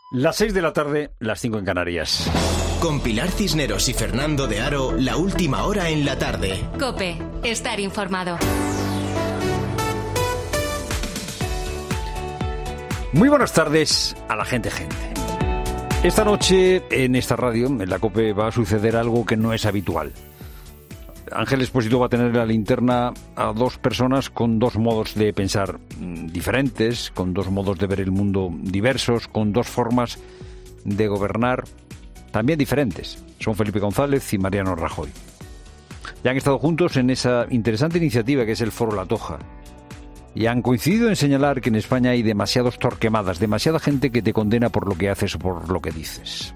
Las 6 de la tarde, las 5 en Canarias. Con Pilar Cisneros y Fernando de Aro, la última hora en la tarde. COPE, estar informado. Muy buenas tardes a la gente. Esta noche en esta radio, en la COPE, va a suceder algo que no es habitual. Ángel Expósito va a tener en la linterna a dos personas con dos modos de pensar diferentes, con dos modos de ver el mundo diversos, con dos formas de gobernar también diferentes. Son Felipe González y Mariano Rajoy. Ya han estado juntos en esa interesante iniciativa que es el Foro La Toja. Y han coincidido en señalar que en España hay demasiados torquemadas, demasiada gente que te condena por lo que haces o por lo que dices.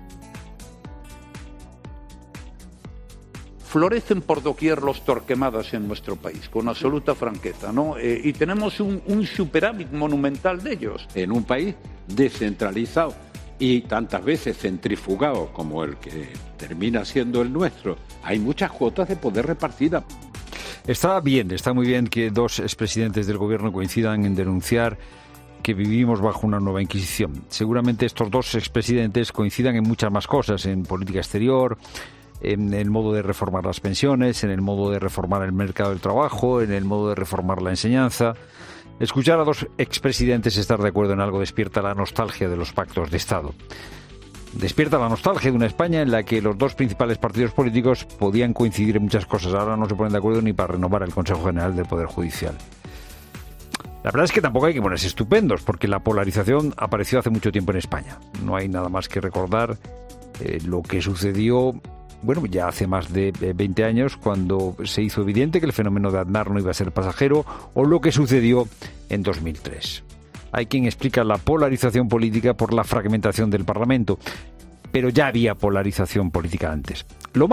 Florecen por doquier los torquemadas en nuestro país, con absoluta franqueza, ¿no? Y tenemos un superávit monumental de ellos. En un país descentralizado y tantas veces centrifugado como el que termina siendo el nuestro, hay muchas cuotas de poder repartidas. Está muy bien que dos expresidentes del gobierno coincidan en denunciar que vivimos bajo una nueva Inquisición. Seguramente estos dos expresidentes coincidan en muchas más cosas, en política exterior, en el modo de reformar las pensiones, en el modo de reformar el mercado del trabajo, en el modo de reformar la enseñanza. Escuchar a dos expresidentes estar de acuerdo en algo despierta la nostalgia de los pactos de Estado. Despierta la nostalgia de una España en la que los dos principales partidos políticos podían coincidir en muchas cosas. Ahora no se ponen de acuerdo ni para renovar el Consejo General del Poder Judicial. La verdad es que tampoco hay que ponerse estupendos, porque la polarización apareció hace mucho tiempo en España. No hay nada más que recordar lo que sucedió, ya hace más de 20 años, cuando se hizo evidente que el fenómeno de Aznar no iba a ser pasajero, o lo que sucedió en 2003. Hay quien explica la polarización política por la fragmentación del Parlamento, pero ya había polarización política antes.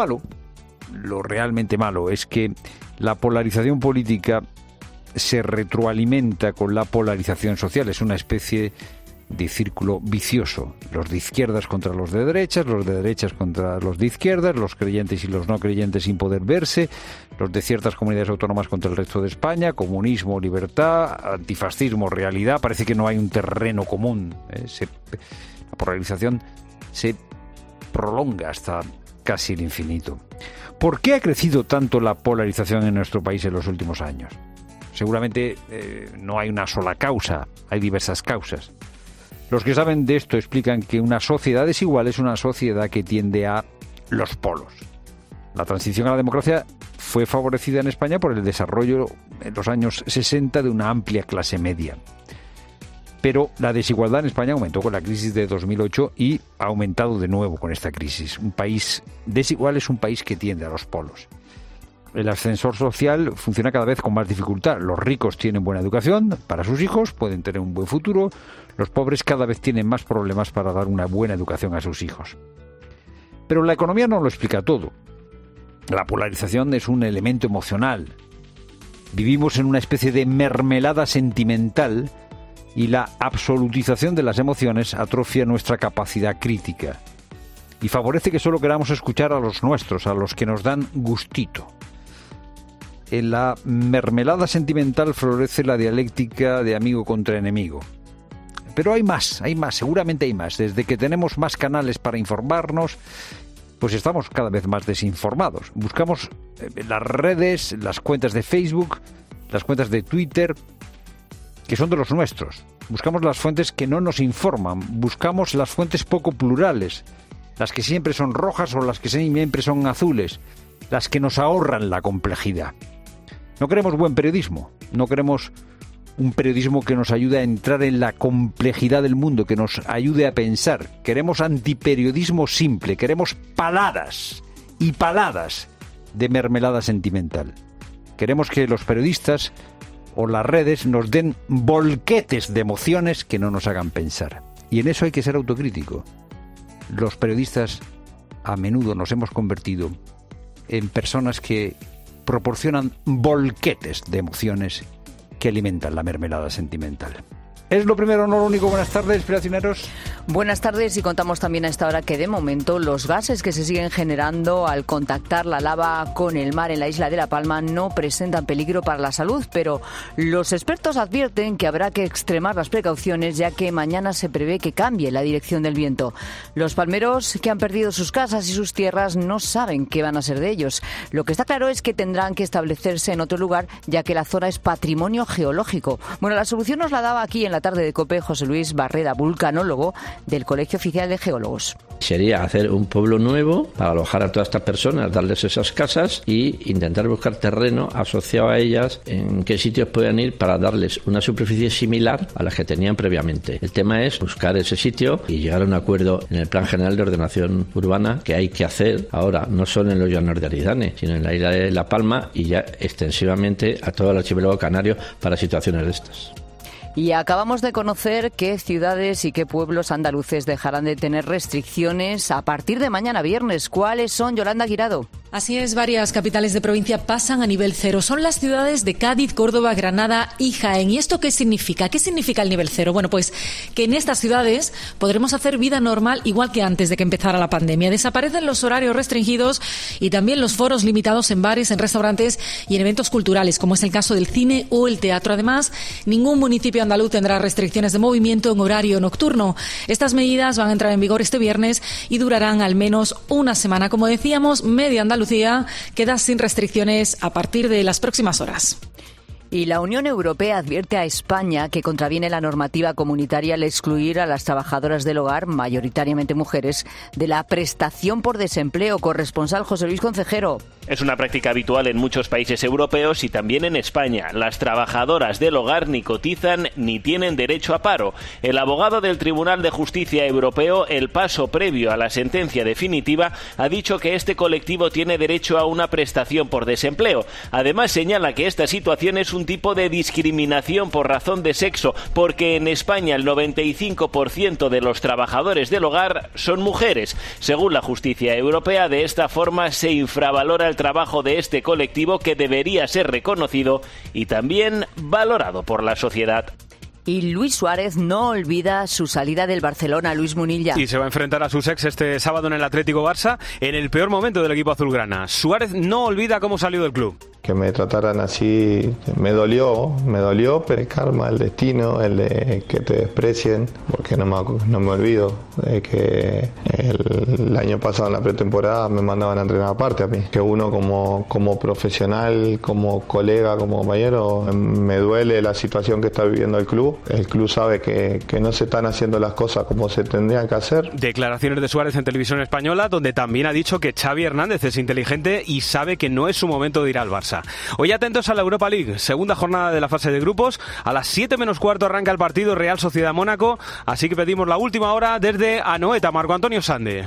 Lo realmente malo, es que la polarización política se retroalimenta con la polarización social. Es una especie de círculo vicioso. Los de izquierdas contra los de derechas contra los de izquierdas, los creyentes y los no creyentes sin poder verse, los de ciertas comunidades autónomas contra el resto de España, comunismo, libertad, antifascismo, realidad. Parece que no hay un terreno común. La polarización se prolonga hasta casi el infinito. ¿Por qué ha crecido tanto la polarización en nuestro país en los últimos años? Seguramente no hay una sola causa, hay diversas causas. Los que saben de esto explican que una sociedad desigual es una sociedad que tiende a los polos. La transición a la democracia fue favorecida en España por el desarrollo en los años 60 de una amplia clase media. Pero la desigualdad en España aumentó con la crisis de 2008 y ha aumentado de nuevo con esta crisis. Un país desigual es un país que tiende a los polos. El ascensor social funciona cada vez con más dificultad. Los ricos tienen buena educación para sus hijos, pueden tener un buen futuro. Los pobres cada vez tienen más problemas para dar una buena educación a sus hijos. Pero la economía no lo explica todo. La polarización es un elemento emocional. Vivimos en una especie de mermelada sentimental y la absolutización de las emociones atrofia nuestra capacidad crítica y favorece que solo queramos escuchar a los nuestros, a los que nos dan gustito. En la mermelada sentimental florece la dialéctica de amigo contra enemigo. Pero hay más, seguramente hay más. Desde que tenemos más canales para informarnos, pues estamos cada vez más desinformados. Buscamos las redes, las cuentas de Facebook, las cuentas de Twitter, que son de los nuestros. Buscamos las fuentes que no nos informan. Buscamos las fuentes poco plurales, las que siempre son rojas o las que siempre son azules, las que nos ahorran la complejidad. No queremos buen periodismo, no queremos un periodismo que nos ayude a entrar en la complejidad del mundo, que nos ayude a pensar. Queremos antiperiodismo simple, queremos paladas y paladas de mermelada sentimental. Queremos que los periodistas o las redes nos den volquetes de emociones que no nos hagan pensar. Y en eso hay que ser autocrítico. Los periodistas a menudo nos hemos convertido en personas que proporcionan volquetes de emociones que alimentan la mermelada sentimental. ¿Es lo primero, no lo único? Buenas tardes, Pilar Cisneros. Buenas tardes, y contamos también a esta hora que de momento los gases que se siguen generando al contactar la lava con el mar en la isla de La Palma no presentan peligro para la salud, pero los expertos advierten que habrá que extremar las precauciones, ya que mañana se prevé que cambie la dirección del viento. Los palmeros que han perdido sus casas y sus tierras no saben qué van a ser de ellos. Lo que está claro es que tendrán que establecerse en otro lugar, ya que la zona es patrimonio geológico. Bueno, la solución nos la daba aquí en la tarde de COPE José Luis Barreda, vulcanólogo del Colegio Oficial de Geólogos. Sería hacer un pueblo nuevo para alojar a todas estas personas, darles esas casas y intentar buscar terreno asociado a ellas, en qué sitios puedan ir para darles una superficie similar a las que tenían previamente. El tema es buscar ese sitio y llegar a un acuerdo en el Plan General de Ordenación Urbana que hay que hacer ahora, no solo en los llanos de Aridane, sino en la isla de La Palma y ya extensivamente a todo el archipiélago canario para situaciones de estas. Y acabamos de conocer qué ciudades y qué pueblos andaluces dejarán de tener restricciones a partir de mañana viernes. ¿Cuáles son, Yolanda Guirado? Así es, varias capitales de provincia pasan a nivel cero. Son las ciudades de Cádiz, Córdoba, Granada y Jaén. ¿Y esto qué significa? ¿Qué significa el nivel cero? Bueno, pues que en estas ciudades podremos hacer vida normal igual que antes de que empezara la pandemia. Desaparecen los horarios restringidos y también los foros limitados en bares, en restaurantes y en eventos culturales, como es el caso del cine o el teatro. Además, ningún municipio andaluz tendrá restricciones de movimiento en horario nocturno. Estas medidas van a entrar en vigor este viernes y durarán al menos una semana. Como decíamos, media Andalucía queda sin restricciones a partir de las próximas horas. Y la Unión Europea advierte a España que contraviene la normativa comunitaria al excluir a las trabajadoras del hogar, mayoritariamente mujeres, de la prestación por desempleo. Corresponsal José Luis Concejero. Es una práctica habitual en muchos países europeos y también en España. Las trabajadoras del hogar ni cotizan ni tienen derecho a paro. El abogado del Tribunal de Justicia Europeo, el paso previo a la sentencia definitiva, ha dicho que este colectivo tiene derecho a una prestación por desempleo. Además, señala que esta situación es un tipo de discriminación por razón de sexo, porque en España el 95% de los trabajadores del hogar son mujeres. Según la justicia europea, de esta forma se infravalora el trabajo de este colectivo, que debería ser reconocido y también valorado por la sociedad. Y Luis Suárez no olvida su salida del Barcelona. Luis Munilla. Y se va a enfrentar a sus ex este sábado en el Atlético Barça, en el peor momento del equipo azulgrana. Suárez no olvida cómo salió del club. Que me trataran así me dolió, pero el karma, el destino, el de que te desprecien, porque no me olvido de que el año pasado en la pretemporada me mandaban a entrenar aparte a mí. Que uno como profesional, como colega, como compañero, me duele la situación que está viviendo el club. El club sabe que no se están haciendo las cosas como se tendrían que hacer. Declaraciones de Suárez en Televisión Española, donde también ha dicho que Xavi Hernández es inteligente y sabe que no es su momento de ir al Barça. Hoy atentos a la Europa League, segunda jornada de la fase de grupos. A las 7 menos cuarto arranca el partido Real Sociedad-Mónaco, así que pedimos la última hora desde Anoeta, Marco Antonio Sande.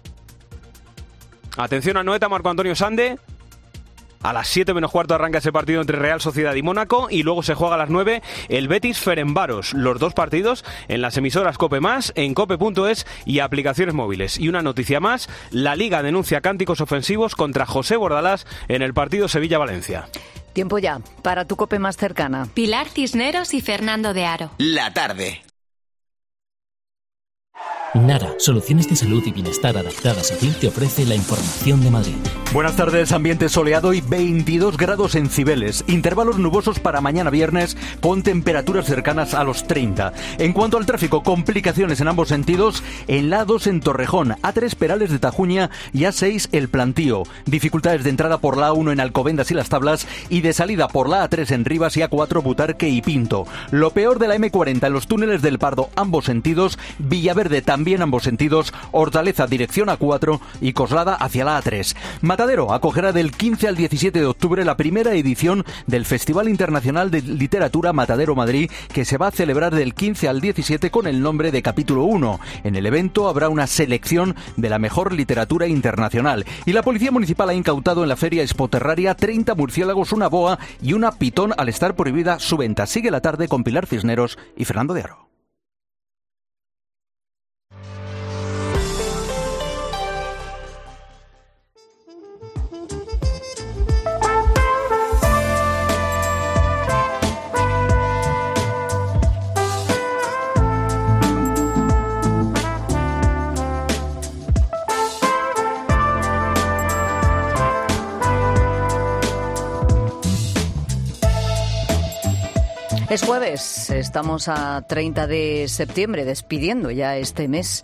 Atención, Anoeta, Marco Antonio Sande. A las 7 menos cuarto arranca ese partido entre Real Sociedad y Mónaco, y luego se juega a las 9 el Betis-Ferencváros. Los dos partidos en las emisoras COPE+, en cope.es y aplicaciones móviles. Y una noticia más: la Liga denuncia cánticos ofensivos contra José Bordalás en el partido Sevilla-Valencia. Tiempo ya para tu COPE más cercana. Pilar Cisneros y Fernando de Aro. La tarde. Nara, soluciones de salud y bienestar adaptadas a ti, te ofrece la información de Madrid. Buenas tardes, ambiente soleado y 22 grados en Cibeles. Intervalos nubosos para mañana viernes con temperaturas cercanas a los 30. En cuanto al tráfico, complicaciones en ambos sentidos. En la A2 en Torrejón, A3 Perales de Tajuña y A6 El Plantío. Dificultades de entrada por la A1 en Alcobendas y Las Tablas y de salida por la A3 en Rivas y A4 Butarque y Pinto. Lo peor de la M40 en los túneles del Pardo, ambos sentidos. Villaverde también ambos sentidos. Hortaleza dirección A4 y Coslada hacia la A3. Matadero acogerá del 15 al 17 de octubre la primera edición del Festival Internacional de Literatura Matadero Madrid, que se va a celebrar del 15 al 17 con el nombre de Capítulo 1. En el evento habrá una selección de la mejor literatura internacional. Y la Policía Municipal ha incautado en la Feria Expoterraria 30 murciélagos, una boa y una pitón al estar prohibida su venta. Sigue la tarde con Pilar Cisneros y Fernando de Aro. Es jueves, estamos a 30 de septiembre, despidiendo ya este mes.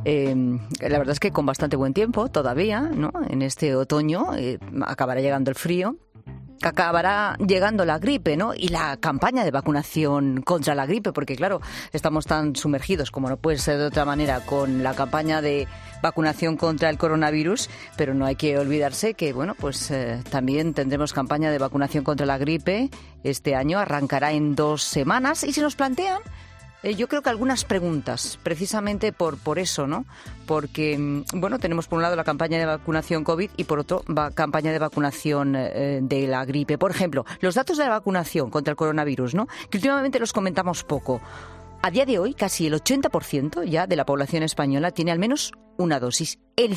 La verdad es que con bastante buen tiempo todavía, ¿no? En este otoño acabará llegando el frío. Acabará llegando la gripe, ¿no? Y la campaña de vacunación contra la gripe, porque claro, estamos tan sumergidos, como no puede ser de otra manera, con la campaña de vacunación contra el coronavirus, pero no hay que olvidarse que, bueno, pues también tendremos campaña de vacunación contra la gripe. Este año arrancará en 2 semanas y se nos plantean yo creo que algunas preguntas, precisamente por eso, ¿no? Porque, bueno, tenemos por un lado la campaña de vacunación COVID y por otro campaña de vacunación de la gripe. Por ejemplo, los datos de la vacunación contra el coronavirus, ¿no? Que últimamente los comentamos poco. A día de hoy, casi el 80% ya de la población española tiene al menos una dosis. El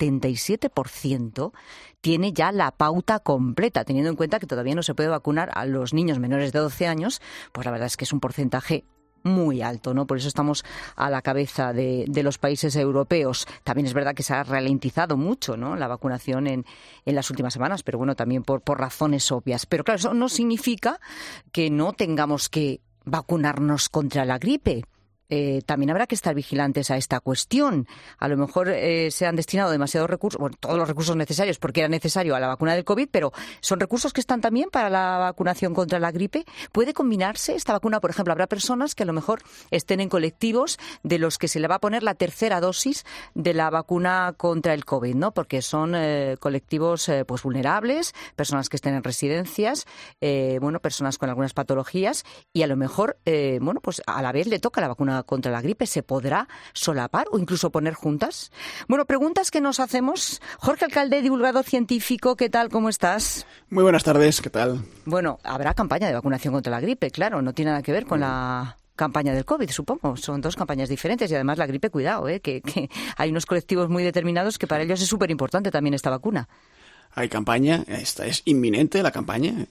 77% tiene ya la pauta completa, teniendo en cuenta que todavía no se puede vacunar a los niños menores de 12 años, pues la verdad es que es un porcentaje muy alto, ¿no? Por eso estamos a la cabeza de los países europeos. También es verdad que se ha ralentizado mucho, ¿no?, la vacunación en las últimas semanas, pero bueno, también por razones obvias. Pero claro, eso no significa que no tengamos que vacunarnos contra la gripe. También habrá que estar vigilantes a esta cuestión. A lo mejor se han destinado demasiados recursos, bueno, todos los recursos necesarios, porque era necesario a la vacuna del COVID, pero son recursos que están también para la vacunación contra la gripe. ¿Puede combinarse esta vacuna? Por ejemplo, habrá personas que a lo mejor estén en colectivos de los que se le va a poner la tercera dosis de la vacuna contra el COVID, ¿no? Porque son colectivos pues vulnerables, personas que estén en residencias, bueno, personas con algunas patologías y a lo mejor, bueno, pues a la vez le toca la vacuna contra la gripe. ¿Se podrá solapar o incluso poner juntas? Bueno, preguntas que nos hacemos. Jorge Alcalde, divulgador científico, ¿qué tal? ¿Cómo estás? Muy buenas tardes, ¿qué tal? Bueno, habrá campaña de vacunación contra la gripe, claro, no tiene nada que ver con la campaña del COVID, supongo. Son 2 campañas diferentes y además la gripe, cuidado, que hay unos colectivos muy determinados que para ellos es súper importante también esta vacuna. Hay campaña, esta es inminente la campaña,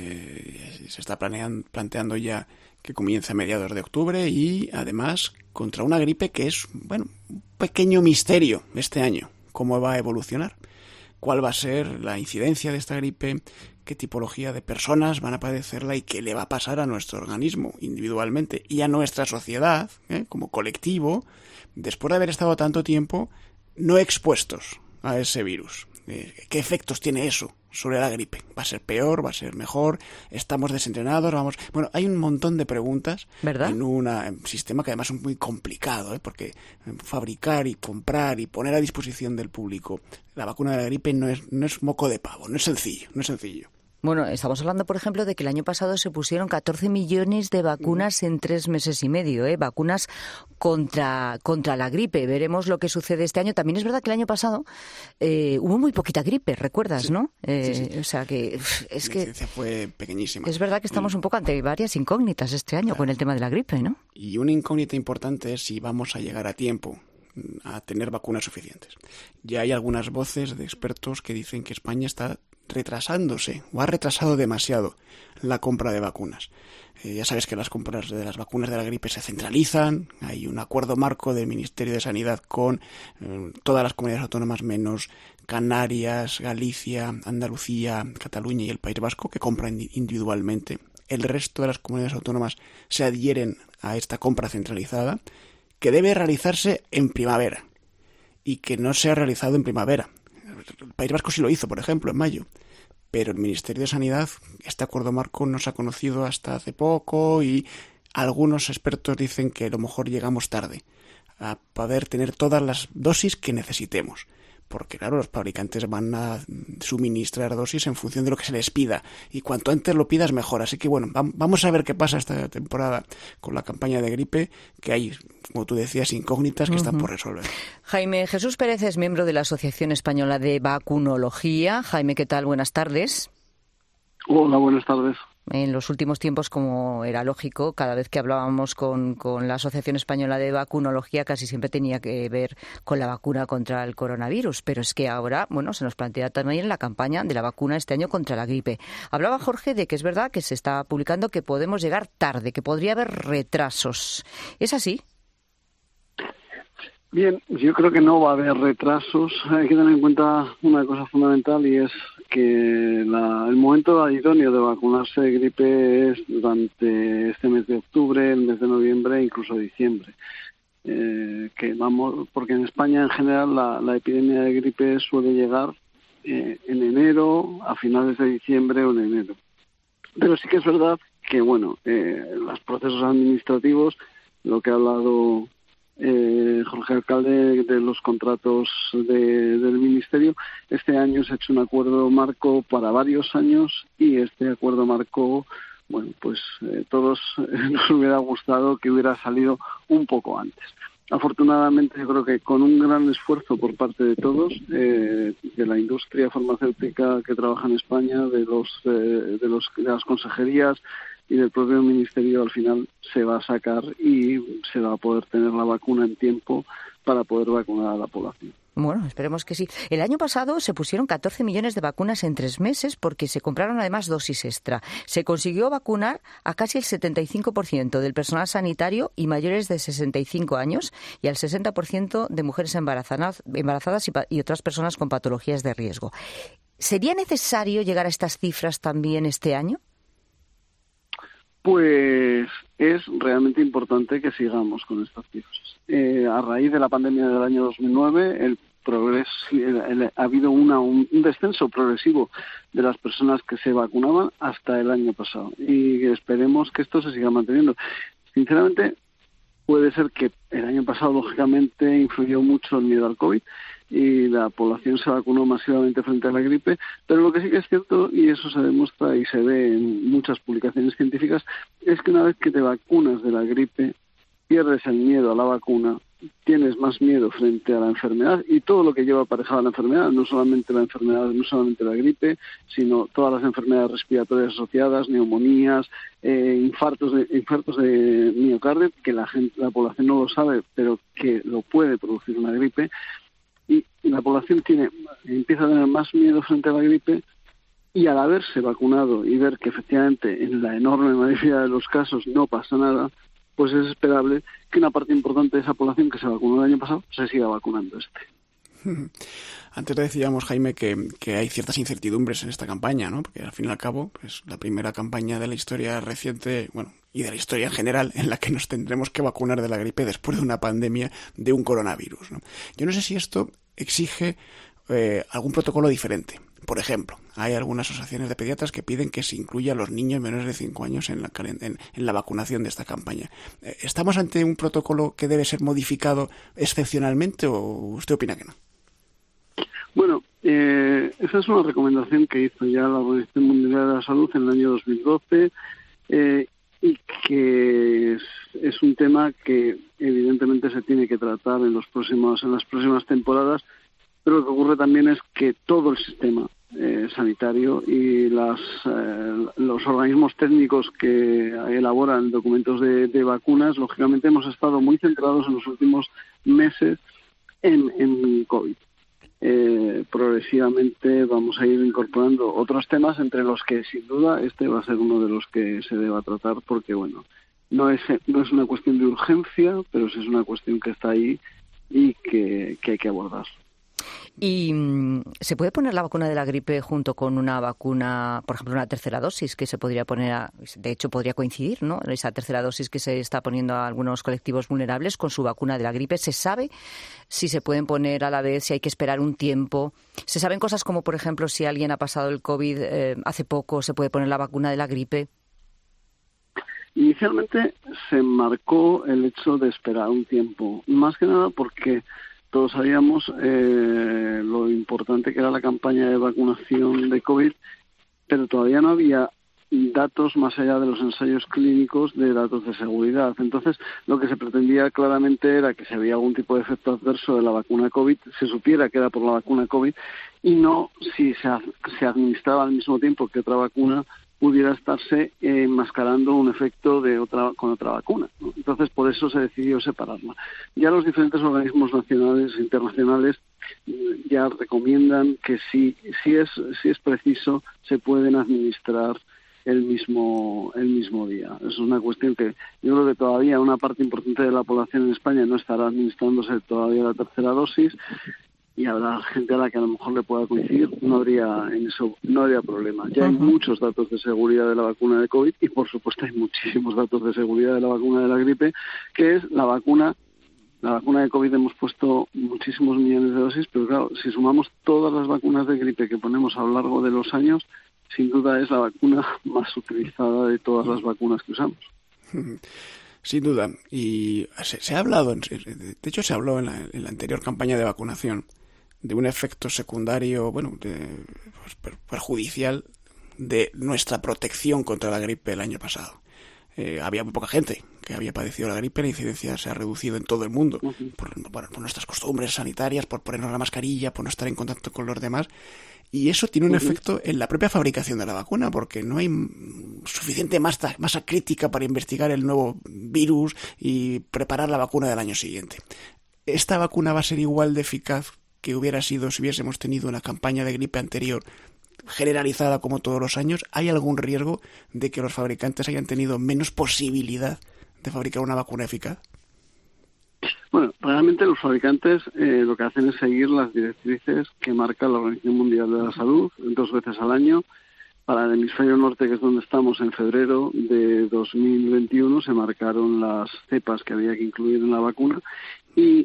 se está planteando ya que comienza a mediados de octubre y además contra una gripe que es, bueno, un pequeño misterio este año, cómo va a evolucionar, cuál va a ser la incidencia de esta gripe, qué tipología de personas van a padecerla y qué le va a pasar a nuestro organismo individualmente y a nuestra sociedad, como colectivo, después de haber estado tanto tiempo no expuestos a ese virus. ¿Qué efectos tiene eso sobre la gripe? ¿Va a ser peor? ¿Va a ser mejor? ¿Estamos desentrenados? Bueno, hay un montón de preguntas, ¿verdad?, en un sistema que además es muy complicado, porque fabricar y comprar y poner a disposición del público la vacuna de la gripe no es moco de pavo, no es sencillo. Bueno, estamos hablando, por ejemplo, de que el año pasado se pusieron 14 millones de vacunas en 3 meses y medio, vacunas contra la gripe. Veremos lo que sucede este año. También es verdad que el año pasado hubo muy poquita gripe, ¿recuerdas, sí, no? Sí. O sea que es que fue pequeñísima. Es verdad que estamos un poco ante varias incógnitas este año, claro, con el tema de la gripe, ¿no? Y una incógnita importante es si vamos a llegar a tiempo a tener vacunas suficientes. Ya hay algunas voces de expertos que dicen que España está retrasándose o ha retrasado demasiado la compra de vacunas. Ya sabes que las compras de las vacunas de la gripe se centralizan, hay un acuerdo marco del Ministerio de Sanidad con todas las comunidades autónomas menos Canarias, Galicia, Andalucía, Cataluña y el País Vasco, que compran individualmente. El resto de las comunidades autónomas se adhieren a esta compra centralizada, que debe realizarse en primavera y que no se ha realizado en primavera. El País Vasco sí lo hizo, por ejemplo, en mayo, pero el Ministerio de Sanidad, este acuerdo marco no se ha conocido hasta hace poco y algunos expertos dicen que a lo mejor llegamos tarde a poder tener todas las dosis que necesitemos. Porque, claro, los fabricantes van a suministrar dosis en función de lo que se les pida. Y cuanto antes lo pidas, mejor. Así que, bueno, vamos a ver qué pasa esta temporada con la campaña de gripe, que hay, como tú decías, incógnitas que están por resolver. Jaime Jesús Pérez es miembro de la Asociación Española de Vacunología. Jaime, ¿qué tal? Buenas tardes. Hola, buenas tardes. En los últimos tiempos, como era lógico, cada vez que hablábamos con la Asociación Española de Vacunología casi siempre tenía que ver con la vacuna contra el coronavirus. Pero es que ahora, bueno, se nos plantea también la campaña de la vacuna este año contra la gripe. Hablaba Jorge de que es verdad que se está publicando que podemos llegar tarde, que podría haber retrasos. ¿Es así? Bien, yo creo que no va a haber retrasos. Hay que tener en cuenta una cosa fundamental y es que el momento idóneo de vacunarse de gripe es durante este mes de octubre, el mes de noviembre e incluso diciembre. Porque en España en general la epidemia de gripe suele llegar en enero, a finales de diciembre o en enero. Pero sí que es verdad que, los procesos administrativos, lo que ha hablado Jorge Alcalde de los contratos del Ministerio, este año se ha hecho un acuerdo marco para varios años y este acuerdo marco, todos nos hubiera gustado que hubiera salido un poco antes. Afortunadamente, yo creo que con un gran esfuerzo por parte de todos, de la industria farmacéutica que trabaja en España, de las consejerías y del propio Ministerio, al final se va a sacar y se va a poder tener la vacuna en tiempo para poder vacunar a la población. Bueno, esperemos que sí. El año pasado se pusieron 14 millones de vacunas en 3 meses porque se compraron además dosis extra. Se consiguió vacunar a casi el 75% del personal sanitario y mayores de 65 años y al 60% de mujeres embarazadas y otras personas con patologías de riesgo. ¿Sería necesario llegar a estas cifras también este año? Pues es realmente importante que sigamos con estas cifras. A raíz de la pandemia del año 2009, ha habido un descenso progresivo de las personas que se vacunaban hasta el año pasado y esperemos que esto se siga manteniendo. Sinceramente, puede ser que el año pasado, lógicamente, influyó mucho el miedo al COVID y la población se vacunó masivamente frente a la gripe, pero lo que sí que es cierto, y eso se demuestra y se ve en muchas publicaciones científicas, es que una vez que te vacunas de la gripe, pierdes el miedo a la vacuna, tienes más miedo frente a la enfermedad y todo lo que lleva aparejado a la enfermedad, no solamente la gripe, sino todas las enfermedades respiratorias asociadas, neumonías, infartos de miocardio, que la población no lo sabe, pero que lo puede producir una gripe. Y la población empieza a tener más miedo frente a la gripe y al haberse vacunado y ver que efectivamente en la enorme mayoría de los casos no pasa nada, pues es esperable que una parte importante de esa población que se vacunó el año pasado se siga vacunando Antes decíamos, Jaime, que hay ciertas incertidumbres en esta campaña, ¿no? Porque al fin y al cabo es la primera campaña de la historia reciente, y de la historia en general, en la que nos tendremos que vacunar de la gripe después de una pandemia de un coronavirus, ¿no? Yo no sé si esto exige algún protocolo diferente. Por ejemplo, hay algunas asociaciones de pediatras que piden que se incluya a los niños menores de 5 años en la vacunación de esta campaña. ¿Estamos ante un protocolo que debe ser modificado excepcionalmente o usted opina que no? Bueno, esa es una recomendación que hizo ya la Organización Mundial de la Salud en el año 2012 y que es un tema que evidentemente se tiene que tratar en las próximas temporadas, pero lo que ocurre también es que todo el sistema sanitario y los organismos técnicos que elaboran documentos de vacunas, lógicamente hemos estado muy centrados en los últimos meses en COVID. Progresivamente vamos a ir incorporando otros temas, entre los que sin duda este va a ser uno de los que se deba tratar, porque no es una cuestión de urgencia, pero sí es una cuestión que está ahí y que hay que abordar. ¿Y se puede poner la vacuna de la gripe junto con una vacuna, por ejemplo, una tercera dosis que se podría poner, de hecho podría coincidir, ¿no? Esa tercera dosis que se está poniendo a algunos colectivos vulnerables con su vacuna de la gripe? ¿Se sabe si se pueden poner a la vez, si hay que esperar un tiempo? ¿Se saben cosas como, por ejemplo, si alguien ha pasado el COVID hace poco, se puede poner la vacuna de la gripe? Inicialmente se marcó el hecho de esperar un tiempo, más que nada porque todos sabíamos lo importante que era la campaña de vacunación de COVID, pero todavía no había datos más allá de los ensayos clínicos de datos de seguridad. Entonces, lo que se pretendía claramente era que si había algún tipo de efecto adverso de la vacuna COVID, se supiera que era por la vacuna COVID y no si se administraba al mismo tiempo que otra vacuna pudiera estarse enmascarando un efecto con otra vacuna, ¿no? Entonces, por eso se decidió separarla. Ya los diferentes organismos nacionales e internacionales ya recomiendan que si es preciso, se pueden administrar el mismo día. Es una cuestión que yo creo que todavía una parte importante de la población en España no estará administrándose todavía la tercera dosis. y habrá gente a la que a lo mejor le pueda coincidir, no habría problema. Ya hay muchos datos de seguridad de la vacuna de COVID y por supuesto hay muchísimos datos de seguridad de la vacuna de la gripe, que es la vacuna de COVID. Hemos puesto muchísimos millones de dosis, pero claro, si sumamos todas las vacunas de gripe que ponemos a lo largo de los años, sin duda es la vacuna más utilizada de todas las vacunas que usamos. Sin duda. Y se ha hablado, de hecho se habló en la anterior campaña de vacunación, de un efecto secundario, perjudicial de nuestra protección contra la gripe el año pasado. Había muy poca gente que había padecido la gripe, la incidencia se ha reducido en todo el mundo por nuestras costumbres sanitarias, por ponernos la mascarilla, por no estar en contacto con los demás. Y eso tiene un efecto en la propia fabricación de la vacuna, porque no hay suficiente masa crítica para investigar el nuevo virus y preparar la vacuna del año siguiente. ¿Esta vacuna va a ser igual de eficaz que hubiera sido si hubiésemos tenido una campaña de gripe anterior generalizada como todos los años? ¿Hay algún riesgo de que los fabricantes hayan tenido menos posibilidad de fabricar una vacuna eficaz? Bueno, realmente los fabricantes lo que hacen es seguir las directrices que marca la Organización Mundial de la Salud 2 veces al año. Para el hemisferio norte, que es donde estamos, en febrero de 2021 se marcaron las cepas que había que incluir en la vacuna y,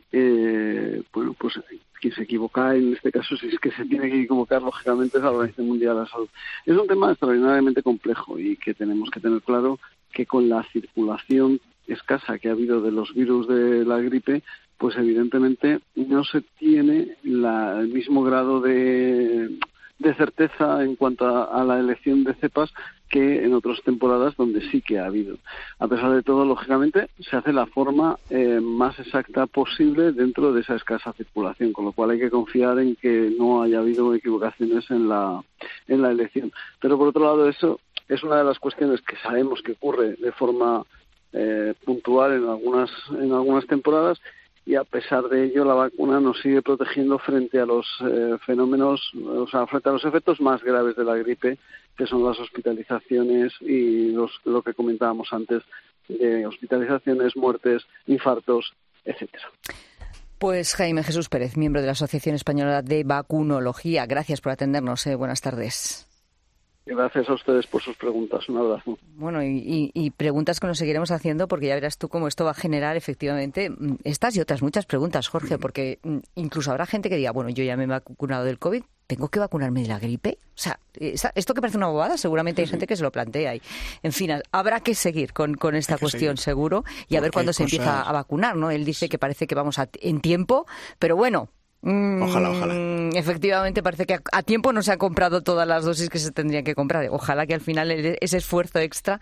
pues quien se equivoca, en este caso, si es que se tiene que equivocar, lógicamente, es la Organización Mundial de la Salud. Es un tema extraordinariamente complejo y que tenemos que tener claro que con la circulación escasa que ha habido de los virus de la gripe, pues evidentemente no se tiene el mismo grado de certeza en cuanto a la elección de cepas que en otras temporadas donde sí que ha habido. A pesar de todo, lógicamente, se hace la forma más exacta posible dentro de esa escasa circulación, con lo cual hay que confiar en que no haya habido equivocaciones en la elección. Pero por otro lado, eso es una de las cuestiones que sabemos que ocurre de forma puntual en algunas temporadas, y a pesar de ello la vacuna nos sigue protegiendo frente a los fenómenos, o sea, frente a los efectos más graves de la gripe, que son las hospitalizaciones y lo que comentábamos antes, de hospitalizaciones, muertes, infartos, etcétera. Pues Jaime Jesús Pérez, miembro de la Asociación Española de Vacunología, gracias por atendernos. Buenas tardes. Gracias a ustedes por sus preguntas. Un abrazo. Bueno, y preguntas que nos seguiremos haciendo, porque ya verás tú cómo esto va a generar efectivamente estas y otras muchas preguntas, Jorge, porque incluso habrá gente que diga, bueno, yo ya me he vacunado del COVID, ¿tengo que vacunarme de la gripe? O sea, esto que parece una bobada, seguramente hay gente que se lo plantea. Y, en fin, habrá que seguir con esta cuestión, seguro, y a ver cuándo se empieza a vacunar, ¿no? Él dice que parece que vamos en tiempo, pero bueno... Ojalá. Efectivamente, parece que a tiempo no se han comprado todas las dosis que se tendrían que comprar. Ojalá que al final ese esfuerzo extra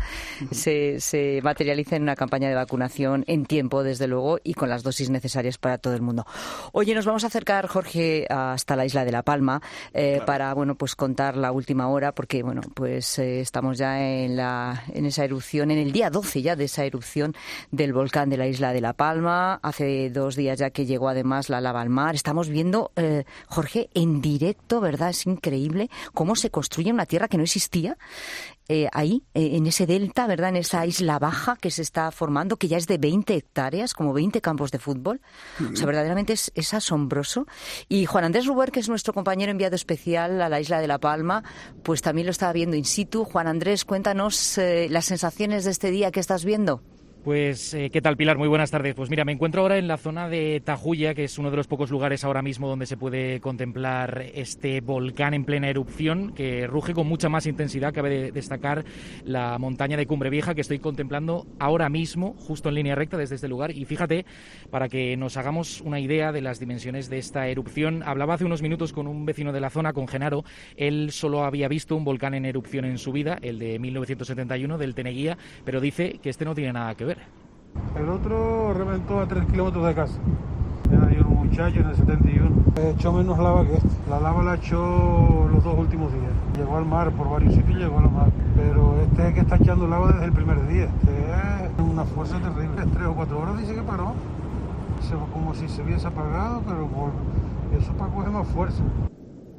se materialice en una campaña de vacunación en tiempo, desde luego, y con las dosis necesarias para todo el mundo. Oye, nos vamos a acercar, Jorge, hasta la isla de La Palma para, pues contar la última hora, porque, estamos ya en esa erupción, en el día 12 ya de esa erupción del volcán de la isla de La Palma. Hace 2 días ya que llegó además la lava al mar. Estamos viendo, Jorge, en directo, ¿verdad? Es increíble cómo se construye una tierra que no existía ahí, en ese delta, ¿verdad? En esa isla baja que se está formando, que ya es de 20 hectáreas, como 20 campos de fútbol. O sea, verdaderamente es asombroso. Y Juan Andrés Ruber, que es nuestro compañero enviado especial a la isla de La Palma, pues también lo estaba viendo in situ. Juan Andrés, cuéntanos las sensaciones de este día que estás viendo. Pues, ¿qué tal, Pilar? Muy buenas tardes. Pues mira, me encuentro ahora en la zona de Tajuya, que es uno de los pocos lugares ahora mismo donde se puede contemplar este volcán en plena erupción, que ruge con mucha más intensidad. Cabe de destacar la montaña de Cumbre Vieja, que estoy contemplando ahora mismo, justo en línea recta desde este lugar. Y fíjate, para que nos hagamos una idea de las dimensiones de esta erupción, hablaba hace unos minutos con un vecino de la zona, con Genaro. Él solo había visto un volcán en erupción en su vida, el de 1971, del Teneguía, pero dice que este no tiene nada que ver. El otro reventó a 3 kilómetros de casa. Hay un muchacho en el 71. Echó menos lava que este. La lava la echó los 2 últimos días. Llegó al mar, por varios sitios llegó al mar. Pero este es el que está echando lava desde el primer día. Este es una fuerza terrible. 3 o 4 horas dice que paró. Como si se hubiese apagado, pero eso para coger más fuerza.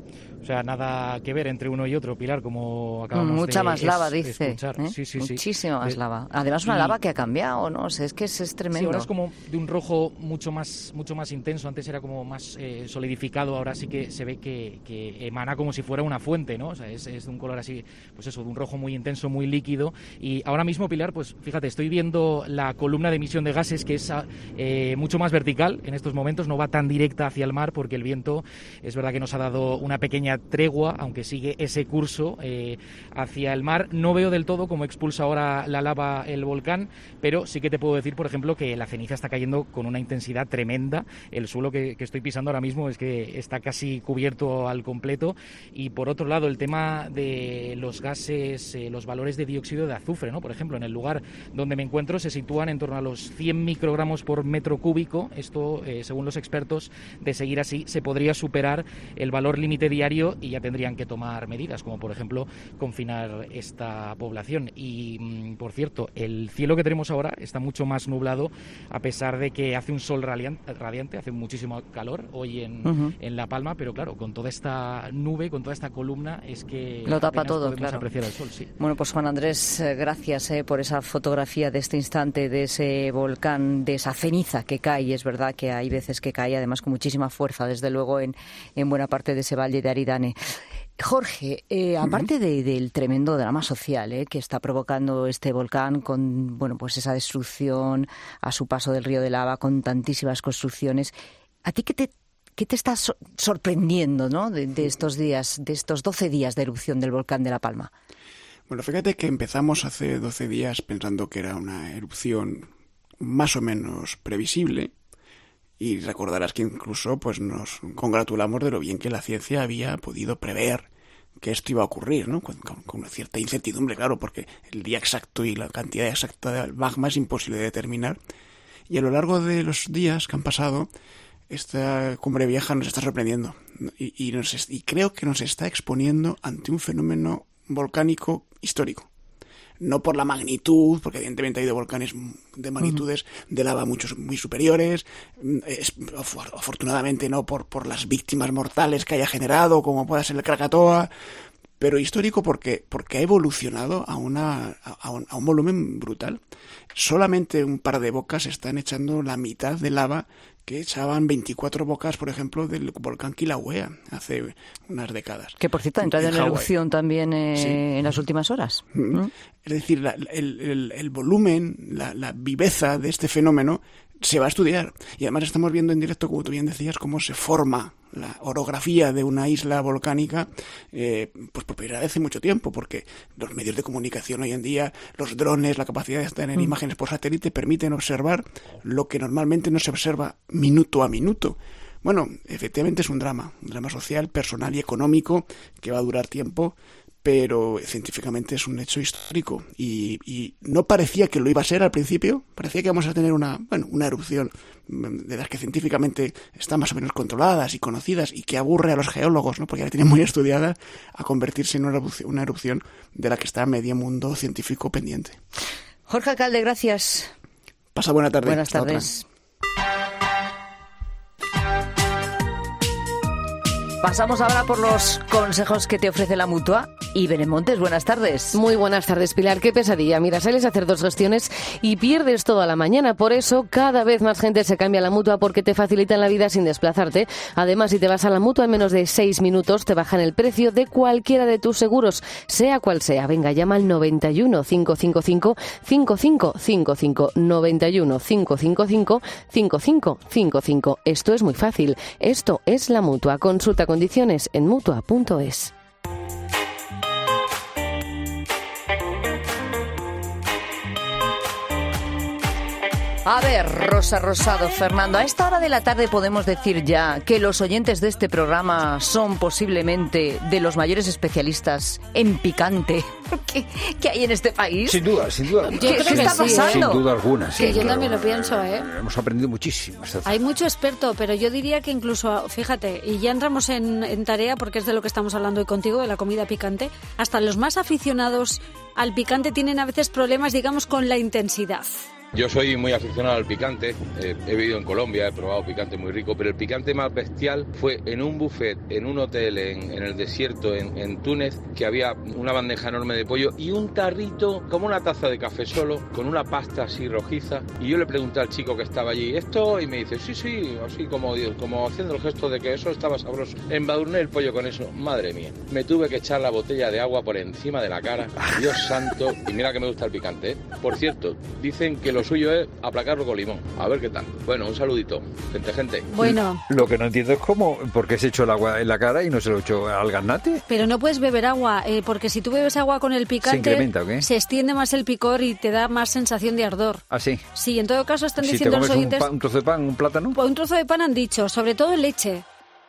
O sea, nada que ver entre uno y otro, Pilar, como acabamos Mucha más lava, dice. Escuchar. Sí. Muchísima más lava. Además, una lava que ha cambiado, ¿no? O sea, es que es tremendo. Sí, ahora es como de un rojo mucho más intenso. Antes era como más solidificado, ahora sí que se ve que emana como si fuera una fuente, ¿no? O sea, es de un color así, pues eso, de un rojo muy intenso, muy líquido. Y ahora mismo, Pilar, pues fíjate, estoy viendo la columna de emisión de gases, que es mucho más vertical en estos momentos, no va tan directa hacia el mar, porque el viento es verdad que nos ha dado una pequeña tregua, aunque sigue ese curso hacia el mar. No veo del todo cómo expulsa ahora la lava el volcán, pero sí que te puedo decir, por ejemplo, que la ceniza está cayendo con una intensidad tremenda. El suelo que estoy pisando ahora mismo es que está casi cubierto al completo. Y por otro lado, el tema de los gases, los valores de dióxido de azufre, ¿no? Por ejemplo, en el lugar donde me encuentro se sitúan en torno a los 100 microgramos por metro cúbico. Esto, según los expertos, de seguir así, se podría superar el valor límite diario y ya tendrían que tomar medidas, como por ejemplo confinar esta población. Y por cierto, el cielo que tenemos ahora está mucho más nublado, a pesar de que hace un sol radiante, hace muchísimo calor hoy en La Palma, pero claro, con toda esta nube, con toda esta columna, es que lo tapa todo, claro. Apreciar el sol, sí. Bueno, pues Juan Andrés, gracias por esa fotografía de este instante, de ese volcán, de esa ceniza que cae. Y es verdad que hay veces que cae, además con muchísima fuerza, desde luego en buena parte de ese valle de Aridane. Jorge, aparte del tremendo drama social que está provocando este volcán con, bueno, pues esa destrucción a su paso del río de lava, con tantísimas construcciones, ¿a ti qué te está sorprendiendo, ¿no? de estos días, de estos 12 días de erupción del volcán de La Palma? Bueno, fíjate que empezamos hace 12 días pensando que era una erupción más o menos previsible. Y recordarás que incluso pues nos congratulamos de lo bien que la ciencia había podido prever que esto iba a ocurrir, ¿no? Con una cierta incertidumbre, claro, porque el día exacto y la cantidad exacta del magma es imposible de determinar. Y a lo largo de los días que han pasado, esta Cumbre Vieja nos está sorprendiendo. Y creo que nos está exponiendo ante un fenómeno volcánico histórico. No por la magnitud, porque evidentemente ha habido volcanes de magnitudes de lava muy superiores, afortunadamente no por las víctimas mortales que haya generado, como pueda ser el Krakatoa, pero histórico porque ha evolucionado a un volumen brutal. Solamente un par de bocas están echando la mitad de lava que echaban 24 bocas, por ejemplo, del volcán Kilauea hace unas décadas. Que, por cierto, ha entrado en erupción también en las últimas horas. Es decir, el volumen, la viveza de este fenómeno se va a estudiar. Y además estamos viendo en directo, como tú bien decías, cómo se forma la orografía de una isla volcánica pues por primera vez hace mucho tiempo, porque los medios de comunicación hoy en día, los drones, la capacidad de tener imágenes por satélite permiten observar lo que normalmente no se observa minuto a minuto. Bueno, efectivamente es un drama social, personal y económico que va a durar tiempo, pero científicamente es un hecho histórico y no parecía que lo iba a ser al principio. Parecía que íbamos a tener una erupción de las que científicamente están más o menos controladas y conocidas y que aburre a los geólogos, ¿no? Porque ya la tienen muy estudiada, a convertirse en una erupción de la que está medio mundo científico pendiente. Jorge Alcalde, gracias. Pasa buena tarde. Buenas tardes. Pasamos ahora por los consejos que te ofrece la Mutua. Y Belén Montes, buenas tardes. Muy buenas tardes, Pilar. Qué pesadilla. Mira, sales a hacer 2 gestiones y pierdes toda la mañana. Por eso, cada vez más gente se cambia a la Mutua porque te facilitan la vida sin desplazarte. Además, si te vas a la Mutua en menos de 6 minutos, te bajan el precio de cualquiera de tus seguros, sea cual sea. Venga, llama al 91 555 5555. 91 555 5555. Esto es muy fácil. Esto es la Mutua. Consulta condiciones en Mutua.es. A ver, Rosa Rosado, Fernando, a esta hora de la tarde podemos decir ya que los oyentes de este programa son posiblemente de los mayores especialistas en picante que hay en este país. Sin duda. ¿Qué está pasando? Sin duda alguna. Sí, yo también lo pienso, Hemos aprendido muchísimo. Hay mucho experto, pero yo diría que incluso, fíjate, y ya entramos en tarea porque es de lo que estamos hablando hoy contigo, de la comida picante, hasta los más aficionados al picante tienen a veces problemas, digamos, con la intensidad. Yo soy muy aficionado al picante, he vivido en Colombia, he probado picante muy rico, pero el picante más bestial fue en un buffet, en un hotel en el desierto, en Túnez, que había una bandeja enorme de pollo y un tarrito, como una taza de café solo, con una pasta así rojiza. Y yo le pregunté al chico que estaba allí, ¿esto? Y me dice, sí, así como haciendo el gesto de que eso estaba sabroso. Embadurné el pollo con eso, madre mía. Me tuve que echar la botella de agua por encima de la cara, Dios santo, y mira que me gusta el picante, ¿eh? Por cierto, dicen que lo suyo es aplacarlo con limón, a ver qué tal. Bueno, un saludito, gente. Bueno. Lo que no entiendo es por qué se echó el agua en la cara y no se lo echó al gaznate. Pero no puedes beber agua, porque si tú bebes agua con el picante, ¿se incrementa o qué? Se extiende más el picor y te da más sensación de ardor. ¿Ah, sí? Sí, en todo caso están si diciendo te los comes oyentes... un trozo de pan, un plátano. Pues un trozo de pan han dicho, sobre todo leche.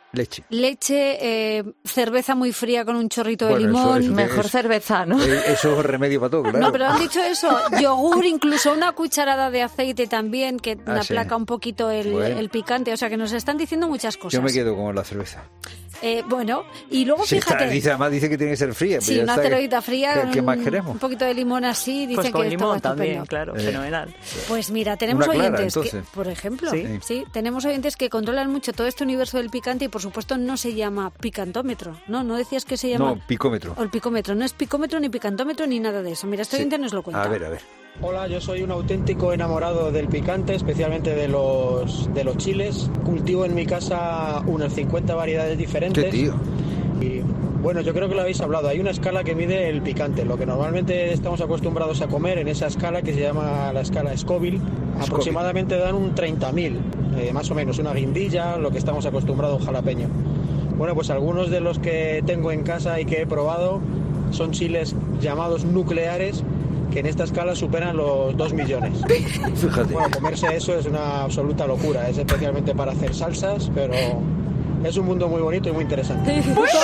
Leche, cerveza muy fría con un chorrito de limón. Eso mejor cerveza, ¿no? Eso es remedio para todo, claro. No, pero han dicho eso. Yogur, incluso una cucharada de aceite también, que aplaca un poquito el picante. O sea, que nos están diciendo muchas cosas. Yo me quedo con la cerveza. Bueno, y luego fíjate... Además dice que tiene que ser fría. Sí, una cervecita fría, ¿qué más queremos? Un poquito de limón así, dicen pues con que limón está también, estupendo. claro, fenomenal. Pues mira, tenemos una clara, oyentes entonces. que, por ejemplo, ¿Sí? tenemos oyentes que controlan mucho todo este universo del picante y por supuesto no se llama picantómetro, ¿no decías que se llama... No, picómetro. O el picómetro, no es picómetro ni picantómetro ni nada de eso. Mira, este oyente nos lo cuenta. A ver. Hola, yo soy un auténtico enamorado del picante, especialmente de los chiles. Cultivo en mi casa unas 50 variedades diferentes. ¿Qué tío? Y bueno, yo creo que lo habéis hablado. Hay una escala que mide el picante, lo que normalmente estamos acostumbrados a comer en esa escala que se llama la escala Scoville. Aproximadamente dan un 30.000, más o menos, una guindilla, lo que estamos acostumbrados jalapeño. Bueno, pues algunos de los que tengo en casa y que he probado son chiles llamados nucleares, que en esta escala superan los 2 millones. Fíjate. Bueno, comerse eso es una absoluta locura, es especialmente para hacer salsas, pero es un mundo muy bonito y muy interesante.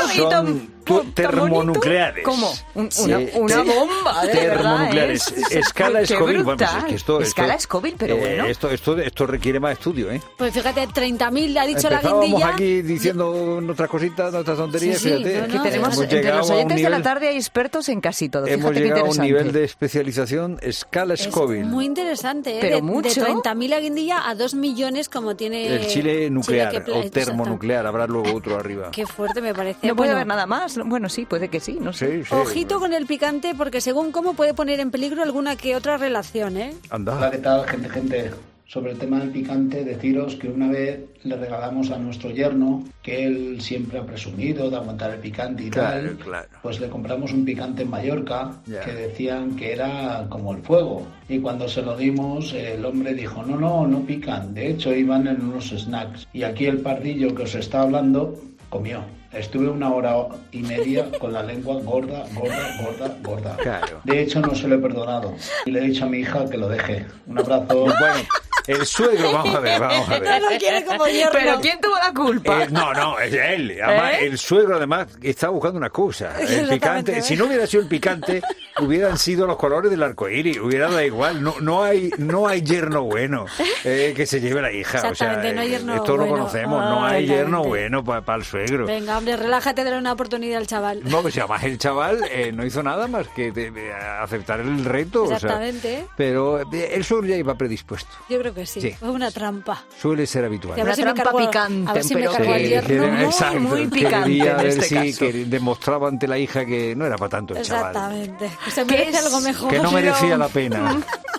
Son termonucleares. ¿Cómo? Una bomba, de termonucleares. verdad. Escala Scoville. Bueno, pues escala Scoville, pero bueno. Esto requiere más estudio, ¿eh? Pues fíjate, 30.000 ha dicho la guindilla. guindilla. Aquí diciendo nuestras cositas, nuestras tonterías, sí, fíjate. Aquí tenemos, entre los oyentes de la tarde hay expertos en casi todo. Hemos Fíjate llegado qué a un interesante. nivel de especialización escala Scoville. Muy interesante, ¿eh? Pero de 30.000 a guindilla a 2 millones como tiene... El chile nuclear Chile o termonuclear, habrá luego otro arriba. Qué fuerte me parece. No puede haber nada más. Bueno, sí, puede que sí, no sé. Sí, Ojito con el picante porque según cómo puede poner en peligro alguna que otra relación, ¿eh? Anda. Hola, ¿qué tal, gente? Sobre el tema del picante, deciros que una vez le regalamos a nuestro yerno, que él siempre ha presumido de aguantar el picante y tal, pues le compramos un picante en Mallorca que decían que era como el fuego. Y cuando se lo dimos, el hombre dijo, no pican. De hecho, iban en unos snacks. Y aquí el pardillo que os está hablando comió. Estuve 1 hora y media con la lengua gorda. Claro. De hecho, no se lo he perdonado. Y le he dicho a mi hija que lo deje. Un abrazo. Bueno, el suegro, vamos a ver. No lo quiere como yerno. Pero ¿quién tuvo la culpa? No, es él. Además, el suegro además está buscando una cosa. El picante, si no hubiera sido el picante, hubieran sido los colores del arcoíris. Hubiera dado igual. No hay yerno bueno que se lleve la hija. O sea, no hay yerno esto lo bueno. conocemos. No hay yerno bueno para el suegro. Venga, hombre, relájate, dale una oportunidad al chaval. No, pues además el chaval no hizo nada más que aceptar el reto. Exactamente. O sea, pero el suegro ya iba predispuesto. Yo creo que sí. Fue una trampa. Suele ser habitual. Una trampa picante. A ver si me cargo al yerno. Muy picante quería en ver este si caso. que demostraba ante la hija que no era para tanto el chaval. Exactamente. Que se merece algo mejor. Que no merecía la pena.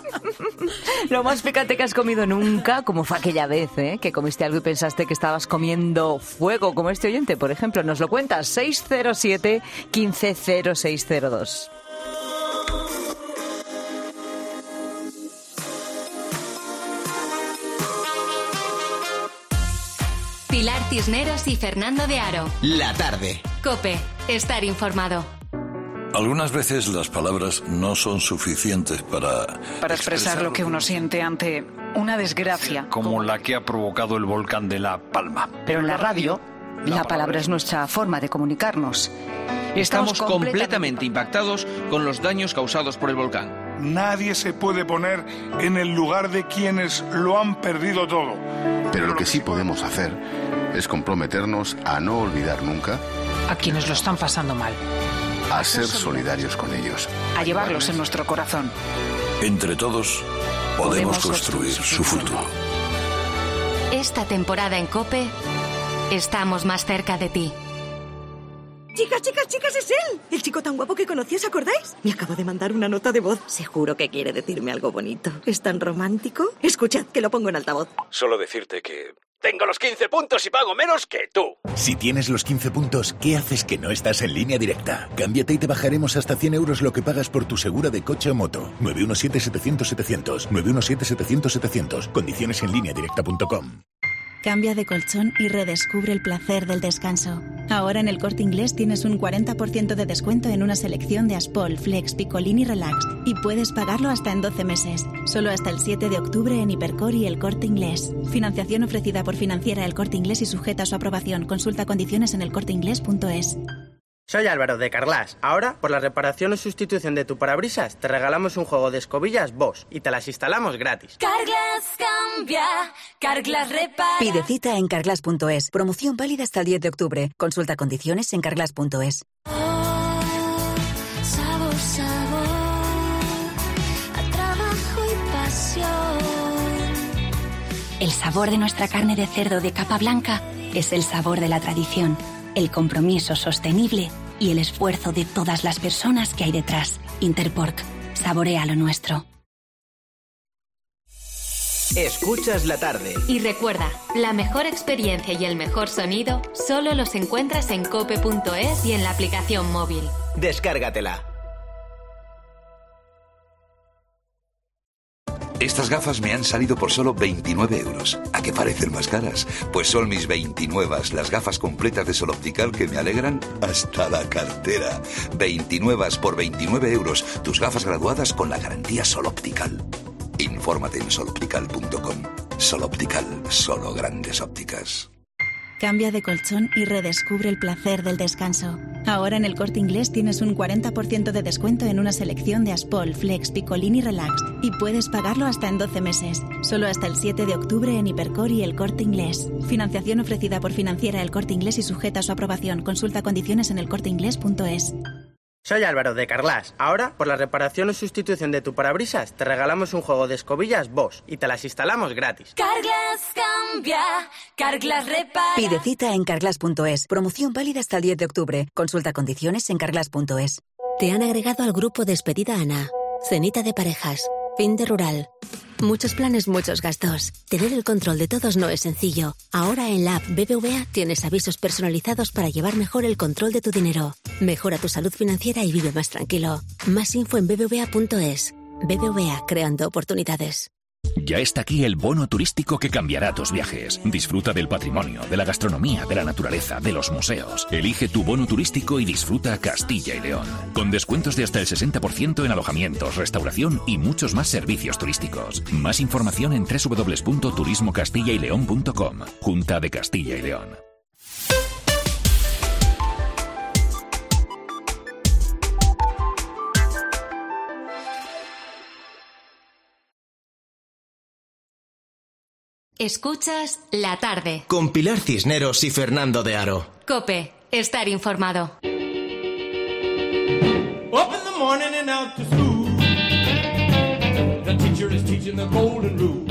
Lo más picante que has comido nunca, como fue aquella vez, que comiste algo y pensaste que estabas comiendo fuego, como este oyente, por ejemplo. Nos lo cuentas, 607 150602. Pilar Cisneros y Fernando de Aro. La tarde. COPE. Estar informado. Algunas veces las palabras no son suficientes para expresar lo que uno siente ante una desgracia. Como la que ha provocado el volcán de La Palma. Pero en la radio, la palabra es nuestra forma de comunicarnos. Estamos completamente impactados con los daños causados por el volcán. Nadie se puede poner en el lugar de quienes lo han perdido todo. Pero lo que sí podemos hacer es comprometernos a no olvidar nunca a quienes lo están pasando mal. A ser solidarios con ellos. A llevarlos en nuestro corazón. Entre todos, podemos construir su futuro. Esta temporada en COPE, estamos más cerca de ti. Chicas, es él. El chico tan guapo que conocí, ¿os acordáis? Me acaba de mandar una nota de voz. Seguro que quiere decirme algo bonito. ¿Es tan romántico? Escuchad, que lo pongo en altavoz. Solo decirte que tengo los 15 puntos y pago menos que tú. Si tienes los 15 puntos, ¿qué haces que no estás en Línea Directa? Cámbiate y te bajaremos hasta 100 euros lo que pagas por tu segura de coche o moto. 917-700-700. 917-700-700. Condiciones en lineadirecta.com. Cambia de colchón y redescubre el placer del descanso. Ahora en El Corte Inglés tienes un 40% de descuento en una selección de Aspol, Flex, Picolín y Relax. Y puedes pagarlo hasta en 12 meses. Solo hasta el 7 de octubre en Hipercor y El Corte Inglés. Financiación ofrecida por Financiera El Corte Inglés y sujeta a su aprobación. Consulta condiciones en elcorteinglés.es. Soy Álvaro de Carglass. Ahora, por la reparación o sustitución de tu parabrisas, te regalamos un juego de escobillas Bosch y te las instalamos gratis. Carglass cambia, Carglass repara. Pide cita en carglass.es. Promoción válida hasta el 10 de octubre. Consulta condiciones en carglass.es. Sabor, a trabajo y pasión. El sabor de nuestra carne de cerdo de capa blanca es el sabor de la tradición, el compromiso sostenible y el esfuerzo de todas las personas que hay detrás. Interpork, saborea lo nuestro. Escuchas la tarde. Y recuerda, la mejor experiencia y el mejor sonido solo los encuentras en cope.es y en la aplicación móvil. Descárgatela. Estas gafas me han salido por solo 29 euros. ¿A qué parecen más caras? Pues son mis 29, las gafas completas de Sol Optical que me alegran hasta la cartera. 29 por 29 euros. Tus gafas graduadas con la garantía Sol Optical. Infórmate en soloptical.com. Sol Optical, solo grandes ópticas. Cambia de colchón y redescubre el placer del descanso. Ahora en El Corte Inglés tienes un 40% de descuento en una selección de Aspol, Flex, Picolín y Relax. Y puedes pagarlo hasta en 12 meses. Solo hasta el 7 de octubre en Hipercor y El Corte Inglés. Financiación ofrecida por Financiera El Corte Inglés y sujeta a su aprobación. Consulta condiciones en elcorteinglés.es. Soy Álvaro de Carglass. Ahora, por la reparación o sustitución de tu parabrisas, te regalamos un juego de escobillas Bosch y te las instalamos gratis. Carglass cambia, Carglass repara. Pide cita en carglass.es. Promoción válida hasta el 10 de octubre. Consulta condiciones en carglass.es. Te han agregado al grupo Despedida Ana. Cenita de parejas. Fin de rural. Muchos planes, muchos gastos. Tener el control de todos no es sencillo. Ahora en la app BBVA tienes avisos personalizados para llevar mejor el control de tu dinero. Mejora tu salud financiera y vive más tranquilo. Más info en bbva.es. BBVA, creando oportunidades. Ya está aquí el bono turístico que cambiará tus viajes. Disfruta del patrimonio, de la gastronomía, de la naturaleza, de los museos. Elige tu bono turístico y disfruta Castilla y León. Con descuentos de hasta el 60% en alojamientos, restauración y muchos más servicios turísticos. Más información en www.turismocastillayleon.com. Junta de Castilla y León. Escuchas La Tarde. Con Pilar Cisneros y Fernando de Aro. COPE. Estar informado. Up in the morning and out to school. The teacher is teaching the golden rule.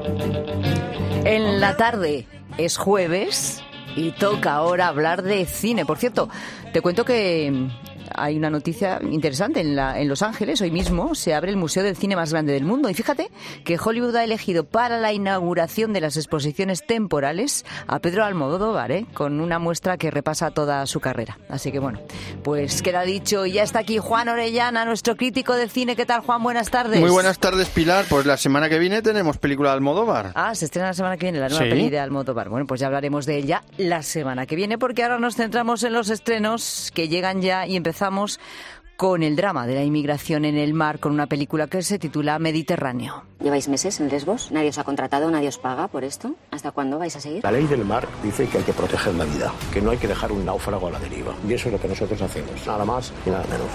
En La Tarde es jueves y toca ahora hablar de cine. Por cierto, te cuento que hay una noticia interesante. En Los Ángeles, hoy mismo, se abre el Museo del Cine más grande del mundo. Y fíjate que Hollywood ha elegido para la inauguración de las exposiciones temporales a Pedro Almodóvar, con una muestra que repasa toda su carrera. Así que bueno, pues queda dicho. Y ya está aquí Juan Orellana, nuestro crítico de cine. ¿Qué tal, Juan? Buenas tardes. Muy buenas tardes, Pilar. Pues la semana que viene tenemos película de Almodóvar. Ah, se estrena la semana que viene la nueva peli de Almodóvar. Bueno, pues ya hablaremos de ella la semana que viene, porque ahora nos centramos en los estrenos que llegan ya y empezamos con el drama de la inmigración en el mar, con una película que se titula Mediterráneo. ¿Lleváis meses en Lesbos? ¿Nadie os ha contratado? ¿Nadie os paga por esto? ¿Hasta cuándo vais a seguir? La ley del mar dice que hay que proteger la vida, que no hay que dejar un náufrago a la deriva. Y eso es lo que nosotros hacemos, nada más y nada menos.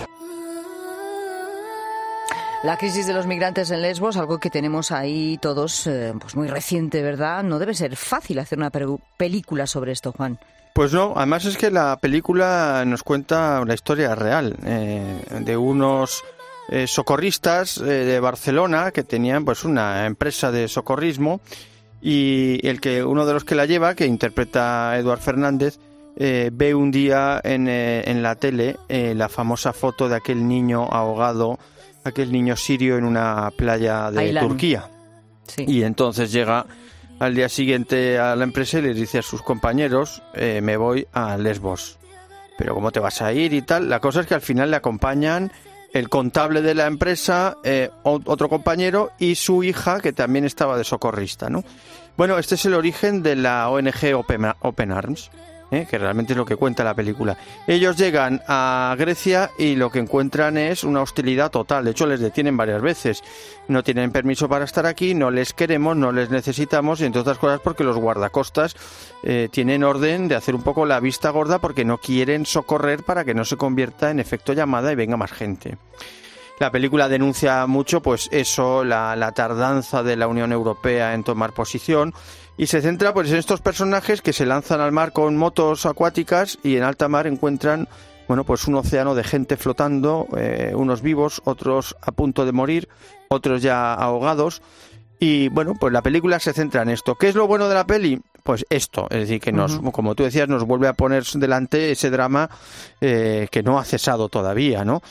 La crisis de los migrantes en Lesbos, algo que tenemos ahí todos pues muy reciente, ¿verdad? No debe ser fácil hacer una película sobre esto, Juan. Pues no, además es que la película nos cuenta la historia real de unos socorristas de Barcelona que tenían pues una empresa de socorrismo, y uno de los que la lleva, que interpreta a Eduard Fernández, ve un día en la tele la famosa foto de aquel niño ahogado, aquel niño sirio en una playa de Turquía. Sí. Y entonces llega al día siguiente a la empresa y les dice a sus compañeros, me voy a Lesbos. Pero ¿cómo te vas a ir y tal? La cosa es que al final le acompañan el contable de la empresa, otro compañero y su hija, que también estaba de socorrista, ¿no? Bueno, este es el origen de la ONG Open Arms, que realmente es lo que cuenta la película. Ellos llegan a Grecia y lo que encuentran es una hostilidad total. De hecho, les detienen varias veces. No tienen permiso para estar aquí, no les queremos, no les necesitamos, y entre otras cosas porque los guardacostas tienen orden de hacer un poco la vista gorda porque no quieren socorrer para que no se convierta en efecto llamada y venga más gente. La película denuncia mucho pues eso, la tardanza de la Unión Europea en tomar posición, y se centra pues en estos personajes que se lanzan al mar con motos acuáticas y en alta mar encuentran pues un océano de gente flotando, unos vivos, otros a punto de morir, otros ya ahogados. Y bueno, pues la película se centra en esto. ¿Qué es lo bueno de la peli? Pues esto, es decir, que como tú decías, nos vuelve a poner delante ese drama que no ha cesado todavía, ¿no?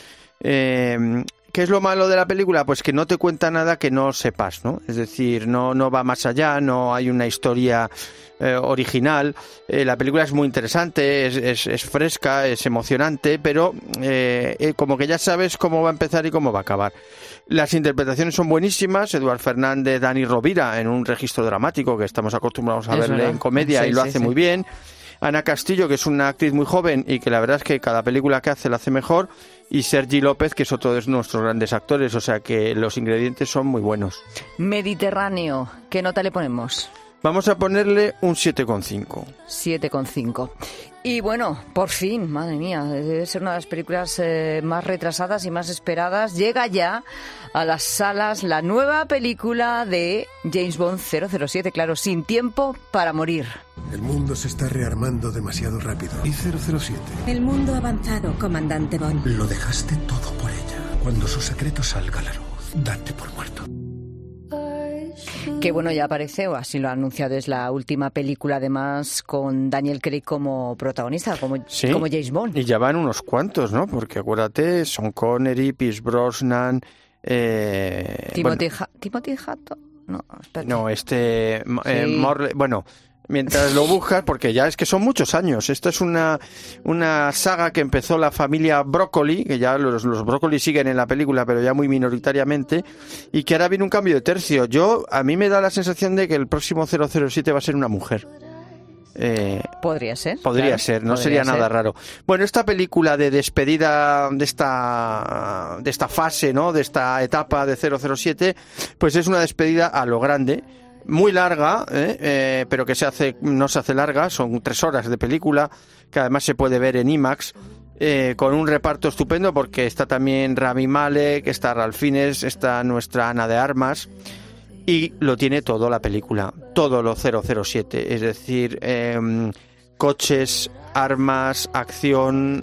¿Qué es lo malo de la película? Pues que no te cuenta nada que no sepas, ¿no? Es decir, no va más allá, no hay una historia original. La película es muy interesante, es fresca, es emocionante, pero como que ya sabes cómo va a empezar y cómo va a acabar. Las interpretaciones son buenísimas. Eduard Fernández, Dani Rovira, en un registro dramático que estamos acostumbrados a verle en comedia, y lo hace muy bien. Ana Castillo, que es una actriz muy joven y que la verdad es que cada película que hace la hace mejor, y Sergi López, que es otro de nuestros grandes actores, o sea que los ingredientes son muy buenos. Mediterráneo, ¿qué nota le ponemos? Vamos a ponerle un 7,5. 7,5. Y bueno, por fin, madre mía, debe ser una de las películas más retrasadas y más esperadas. Llega ya a las salas la nueva película de James Bond 007, claro, Sin tiempo para morir. El mundo se está rearmando demasiado rápido. ¿Y 007? El mundo ha avanzado, comandante Bond. Lo dejaste todo por ella. Cuando su secreto salga a la luz, date por muerto. Que bueno, ya aparece, o así lo ha anunciado, es la última película además con Daniel Craig como protagonista, como James Bond. Y ya van unos cuantos, ¿no? Porque acuérdate, Sean Connery, Pierce Brosnan... Timothy Hutton. Morley, bueno... Mientras lo buscas, porque ya es que son muchos años. Esto es una saga que empezó la familia Broccoli, que ya los Broccoli siguen en la película, pero ya muy minoritariamente, y que ahora viene un cambio de tercio. A mí me da la sensación de que el próximo 007 va a ser una mujer. Podría ser. Podría ser, no sería nada raro. Bueno, esta película de despedida de esta fase, ¿no? De esta etapa de 007, pues es una despedida a lo grande. Muy larga, pero que no se hace larga, son 3 horas de película, que además se puede ver en IMAX, con un reparto estupendo, porque está también Rami Malek, está Ralph Fiennes, está nuestra Ana de Armas, y lo tiene todo la película, todo lo 007, es decir, coches, armas, acción,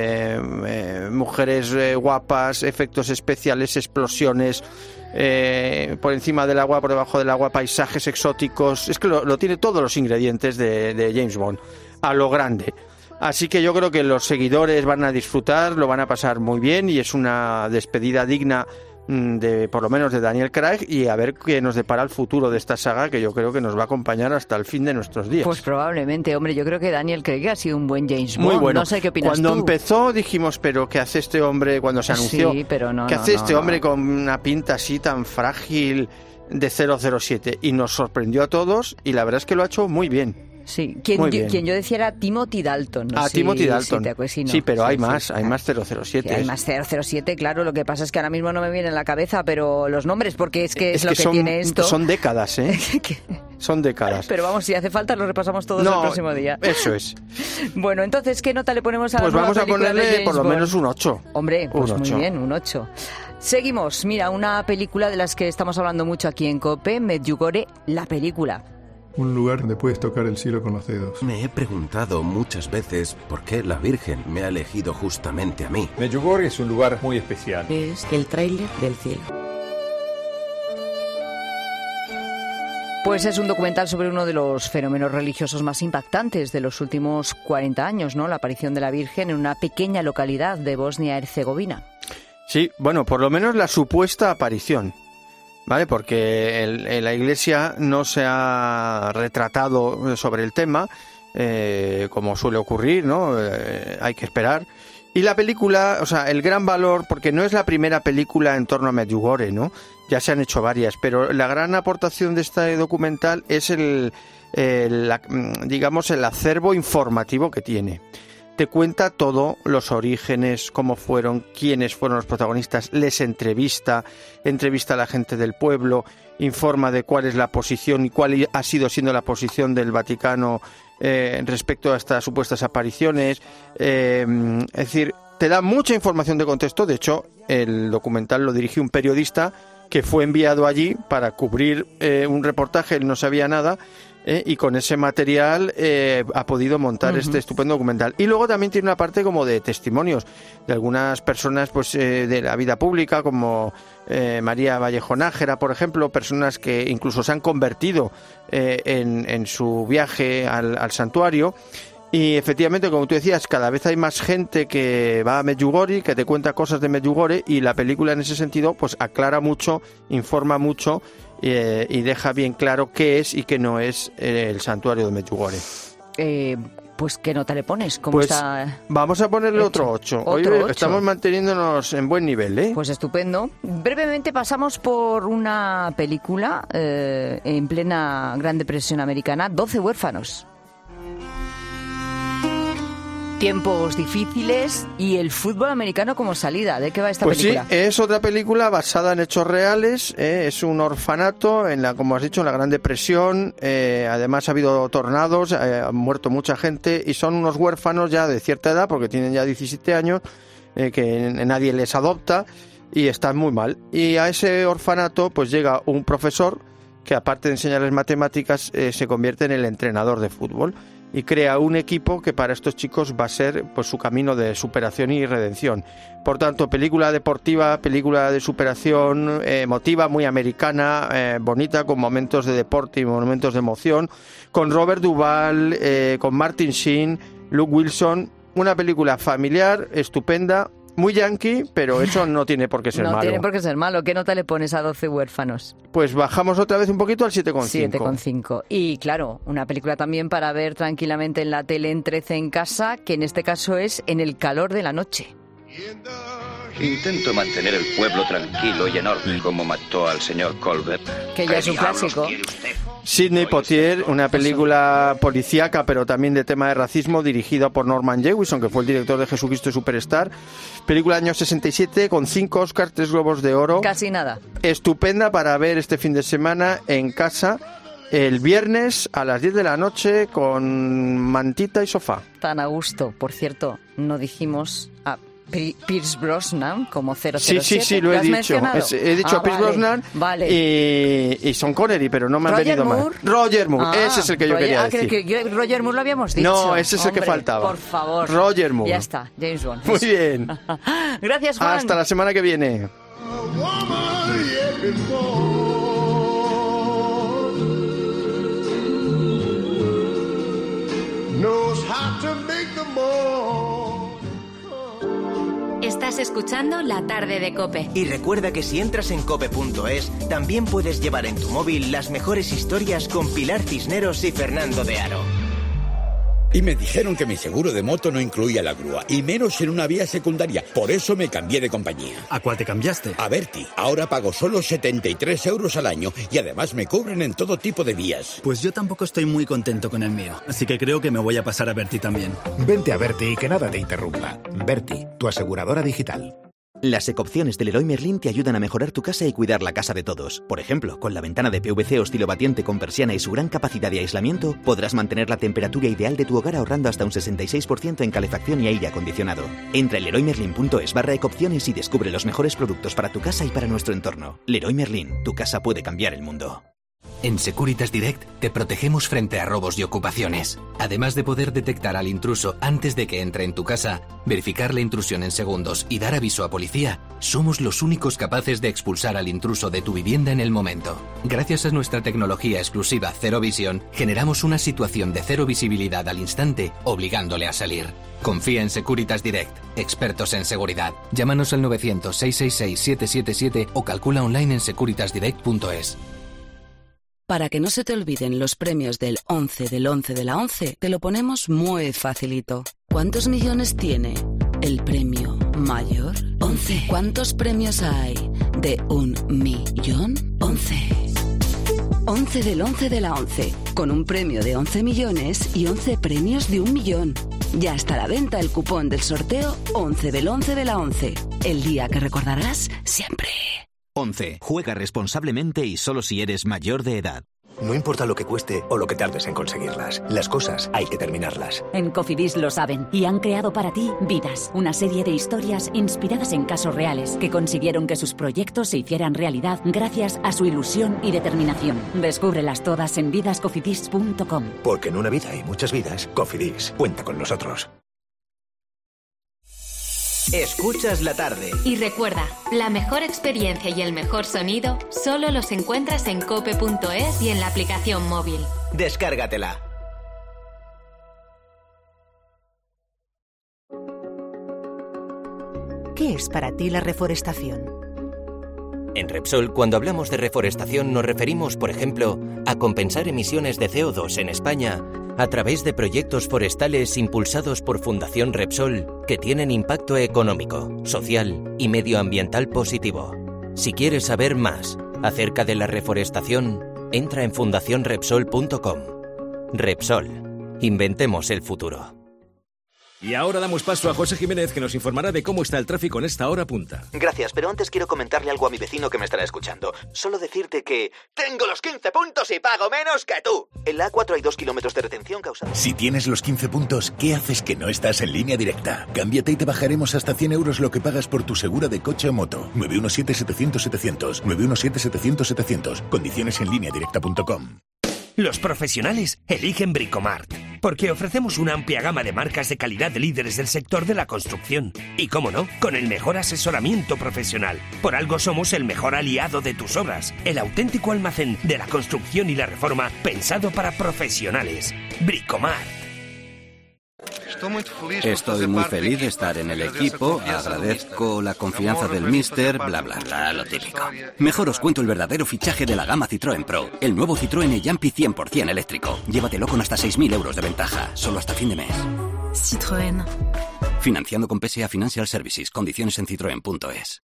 mujeres guapas, efectos especiales, explosiones, por encima del agua, por debajo del agua, paisajes exóticos. Es que lo tiene todos los ingredientes de James Bond, a lo grande. Así que yo creo que los seguidores van a disfrutar, lo van a pasar muy bien, y es una despedida digna por lo menos de Daniel Craig, y a ver qué nos depara el futuro de esta saga, que yo creo que nos va a acompañar hasta el fin de nuestros días. Pues probablemente, hombre, yo creo que Daniel Craig ha sido un buen James Bond. Muy bueno. No sé qué opinas Cuando tú. empezó dijimos, pero ¿qué hace este hombre cuando se anunció? Sí, pero no. ¿Qué hace este hombre con una pinta así tan frágil de 007? Y nos sorprendió a todos, y la verdad es que lo ha hecho muy bien. Sí, quien yo decía era Timothy Dalton. No sé Timothy Dalton. Sí, pero hay más 007. Sí, hay más 007, claro. Lo que pasa es que ahora mismo no me viene en la cabeza, pero los nombres, porque es lo que tiene esto. Son décadas, ¿eh? Son décadas. Pero vamos, si hace falta, lo repasamos todos el próximo día. Eso es. Bueno, entonces, ¿qué nota le ponemos a la nueva película? Pues vamos a ponerle por lo Bond? menos un 8. Hombre, pues muy bien, un 8. Seguimos. Mira, una película de las que estamos hablando mucho aquí en COPE, Medjugorje, la película. un lugar donde puedes tocar el cielo con los dedos. Me he preguntado muchas veces por qué la Virgen me ha elegido justamente a mí. Medjugorje es un lugar muy especial. Es el tráiler del cielo. Pues es un documental sobre uno de los fenómenos religiosos más impactantes de los últimos 40 años, ¿no? La aparición de la Virgen en una pequeña localidad de Bosnia-Herzegovina. Sí, bueno, por lo menos la supuesta aparición, ¿vale? Porque la Iglesia no se ha retratado sobre el tema, como suele ocurrir, ¿no? Hay que esperar. Y la película, o sea, el gran valor, porque no es la primera película en torno a Medjugorje, ¿no? Ya se han hecho varias, pero la gran aportación de este documental es el acervo informativo que tiene. Te cuenta todo, los orígenes, cómo fueron, quiénes fueron los protagonistas, les entrevista a la gente del pueblo, informa de cuál es la posición y cuál ha sido siendo la posición del Vaticano respecto a estas supuestas apariciones. Es decir, te da mucha información de contexto. De hecho, el documental lo dirigió un periodista que fue enviado allí para cubrir un reportaje, él no sabía nada, y con ese material ha podido montar este estupendo documental. Y luego también tiene una parte como de testimonios de algunas personas pues de la vida pública, como María Vallejo Nájera, por ejemplo, personas que incluso se han convertido en su viaje al santuario. Y efectivamente, como tú decías, cada vez hay más gente que va a Medjugorje, que te cuenta cosas de Medjugorje, y la película en ese sentido pues aclara mucho, informa mucho y deja bien claro qué es y qué no es el santuario de Medjugorje. Pues ¿qué nota le pones? ¿Cómo pues está vamos a ponerle hecho? Otro 8. ¿Otro Hoy 8? Estamos manteniéndonos en buen nivel, ¿eh? Pues estupendo. Brevemente pasamos por una película en plena Gran Depresión americana, 12 huérfanos. Tiempos difíciles y el fútbol americano como salida. ¿De qué va esta película? Pues sí, es otra película basada en hechos reales. Es un orfanato como has dicho, en la Gran Depresión. Además ha habido tornados, ha muerto mucha gente y son unos huérfanos ya de cierta edad, porque tienen ya 17 años, que nadie les adopta y están muy mal. Y a ese orfanato pues llega un profesor que, aparte de enseñarles matemáticas, se convierte en el entrenador de fútbol. Y crea un equipo que para estos chicos va a ser pues su camino de superación y redención. Por tanto, película deportiva, película de superación, emotiva, muy americana, bonita, con momentos de deporte y momentos de emoción, con Robert Duvall, con Martin Sheen, Luke Wilson, una película familiar, estupenda, muy yankee, pero eso no tiene por qué ser malo. No tiene por qué ser malo. ¿Qué nota le pones a 12 huérfanos? Pues bajamos otra vez un poquito al 7,5. 7,5. Y claro, una película también para ver tranquilamente en la tele en 13 en casa, que en este caso es En el calor de la noche. Intento mantener el pueblo tranquilo y enorme, como mató al señor Colbert. Que ya es un clásico. Sidney Poitier, una película policíaca, pero también de tema de racismo, dirigida por Norman Jewison, que fue el director de Jesucristo Superstar. Película año 67, con 5 Oscars, 3 Globos de Oro. Casi nada. Estupenda para ver este fin de semana en casa, el viernes a las 10 de la noche, con mantita y sofá. Tan a gusto. Por cierto, no dijimos a Pierce Brosnan como 007. Sí, lo he dicho. He dicho a Pierce Brosnan y Sean Connery, pero no me han venido mal. Roger Moore, ese es el que yo quería decir. Roger Moore lo habíamos dicho. No, ese es el que faltaba. Por favor. Roger Moore. Ya está, James Bond. Muy bien. Gracias, Juan. Hasta la semana que viene. Estás escuchando La Tarde de COPE. Y recuerda que si entras en cope.es, también puedes llevar en tu móvil las mejores historias con Pilar Cisneros y Fernando de Aro. Y me dijeron que mi seguro de moto no incluía la grúa, y menos en una vía secundaria. Por eso me cambié de compañía. ¿A cuál te cambiaste? A Verti. Ahora pago solo 73 euros al año y además me cubren en todo tipo de vías. Pues yo tampoco estoy muy contento con el mío, así que creo que me voy a pasar a Verti también. Vente a Verti y que nada te interrumpa. Verti, tu aseguradora digital. Las ecopciones de Leroy Merlin te ayudan a mejorar tu casa y cuidar la casa de todos. Por ejemplo, con la ventana de PVC o estilo batiente con persiana y su gran capacidad de aislamiento, podrás mantener la temperatura ideal de tu hogar ahorrando hasta un 66% en calefacción y aire acondicionado. Entra en leroymerlin.es/ecopciones y descubre los mejores productos para tu casa y para nuestro entorno. Leroy Merlin, tu casa puede cambiar el mundo. En Securitas Direct te protegemos frente a robos y ocupaciones. Además de poder detectar al intruso antes de que entre en tu casa, verificar la intrusión en segundos y dar aviso a policía, somos los únicos capaces de expulsar al intruso de tu vivienda en el momento. Gracias a nuestra tecnología exclusiva Cero Visión, generamos una situación de cero visibilidad al instante, obligándole a salir. Confía en Securitas Direct, expertos en seguridad. Llámanos al 900-666-777 o calcula online en securitasdirect.es. Para que no se te olviden los premios del 11 del 11 de la 11, te lo ponemos muy facilito. ¿Cuántos millones tiene el premio mayor? 11. ¿Cuántos premios hay de 1 millón? 11. 11 del 11 de la 11, con un premio de 11 millones y 11 premios de 1 millón. Ya está a la venta el cupón del sorteo 11 del 11 de la 11. El día que recordarás siempre. 11. Juega responsablemente y solo si eres mayor de edad. No importa lo que cueste o lo que tardes en conseguirlas, las cosas hay que terminarlas. En Cofidis lo saben y han creado para ti Vidas, una serie de historias inspiradas en casos reales que consiguieron que sus proyectos se hicieran realidad gracias a su ilusión y determinación. Descúbrelas todas en vidascofidis.com. Porque en una vida hay muchas vidas, Cofidis cuenta con nosotros. Escuchas la tarde. Y recuerda, la mejor experiencia y el mejor sonido solo los encuentras en cope.es y en la aplicación móvil. Descárgatela. ¿Qué es para ti la reforestación? En Repsol, cuando hablamos de reforestación, nos referimos, por ejemplo, a compensar emisiones de CO2 en España a través de proyectos forestales impulsados por Fundación Repsol que tienen impacto económico, social y medioambiental positivo. Si quieres saber más acerca de la reforestación, entra en fundacionrepsol.com. Repsol. Inventemos el futuro. Y ahora damos paso a José Jiménez, que nos informará de cómo está el tráfico en esta hora punta. Gracias, pero antes quiero comentarle algo a mi vecino que me estará escuchando. Solo decirte que... ¡tengo los 15 puntos y pago menos que tú! En la A4 hay 2 kilómetros de retención causada... Si tienes los 15 puntos, ¿qué haces que no estás en Línea Directa? Cámbiate y te bajaremos hasta 100 euros lo que pagas por tu segura de coche o moto. 917-700-700. 917-700-700. Condiciones en lineadirecta.com. Los profesionales eligen Bricomart, porque ofrecemos una amplia gama de marcas de calidad de líderes del sector de la construcción. Y cómo no, con el mejor asesoramiento profesional. Por algo somos el mejor aliado de tus obras, el auténtico almacén de la construcción y la reforma pensado para profesionales. Bricomart. Estoy muy feliz de estar en el equipo, agradezco la confianza del míster, bla bla bla, lo típico. Mejor os cuento el verdadero fichaje de la gama Citroën Pro, el nuevo Citroën e-Jumpy 100% eléctrico. Llévatelo con hasta 6.000 euros de ventaja, solo hasta fin de mes. Citroën. Financiando con PSA Financial Services, condiciones en citroen.es.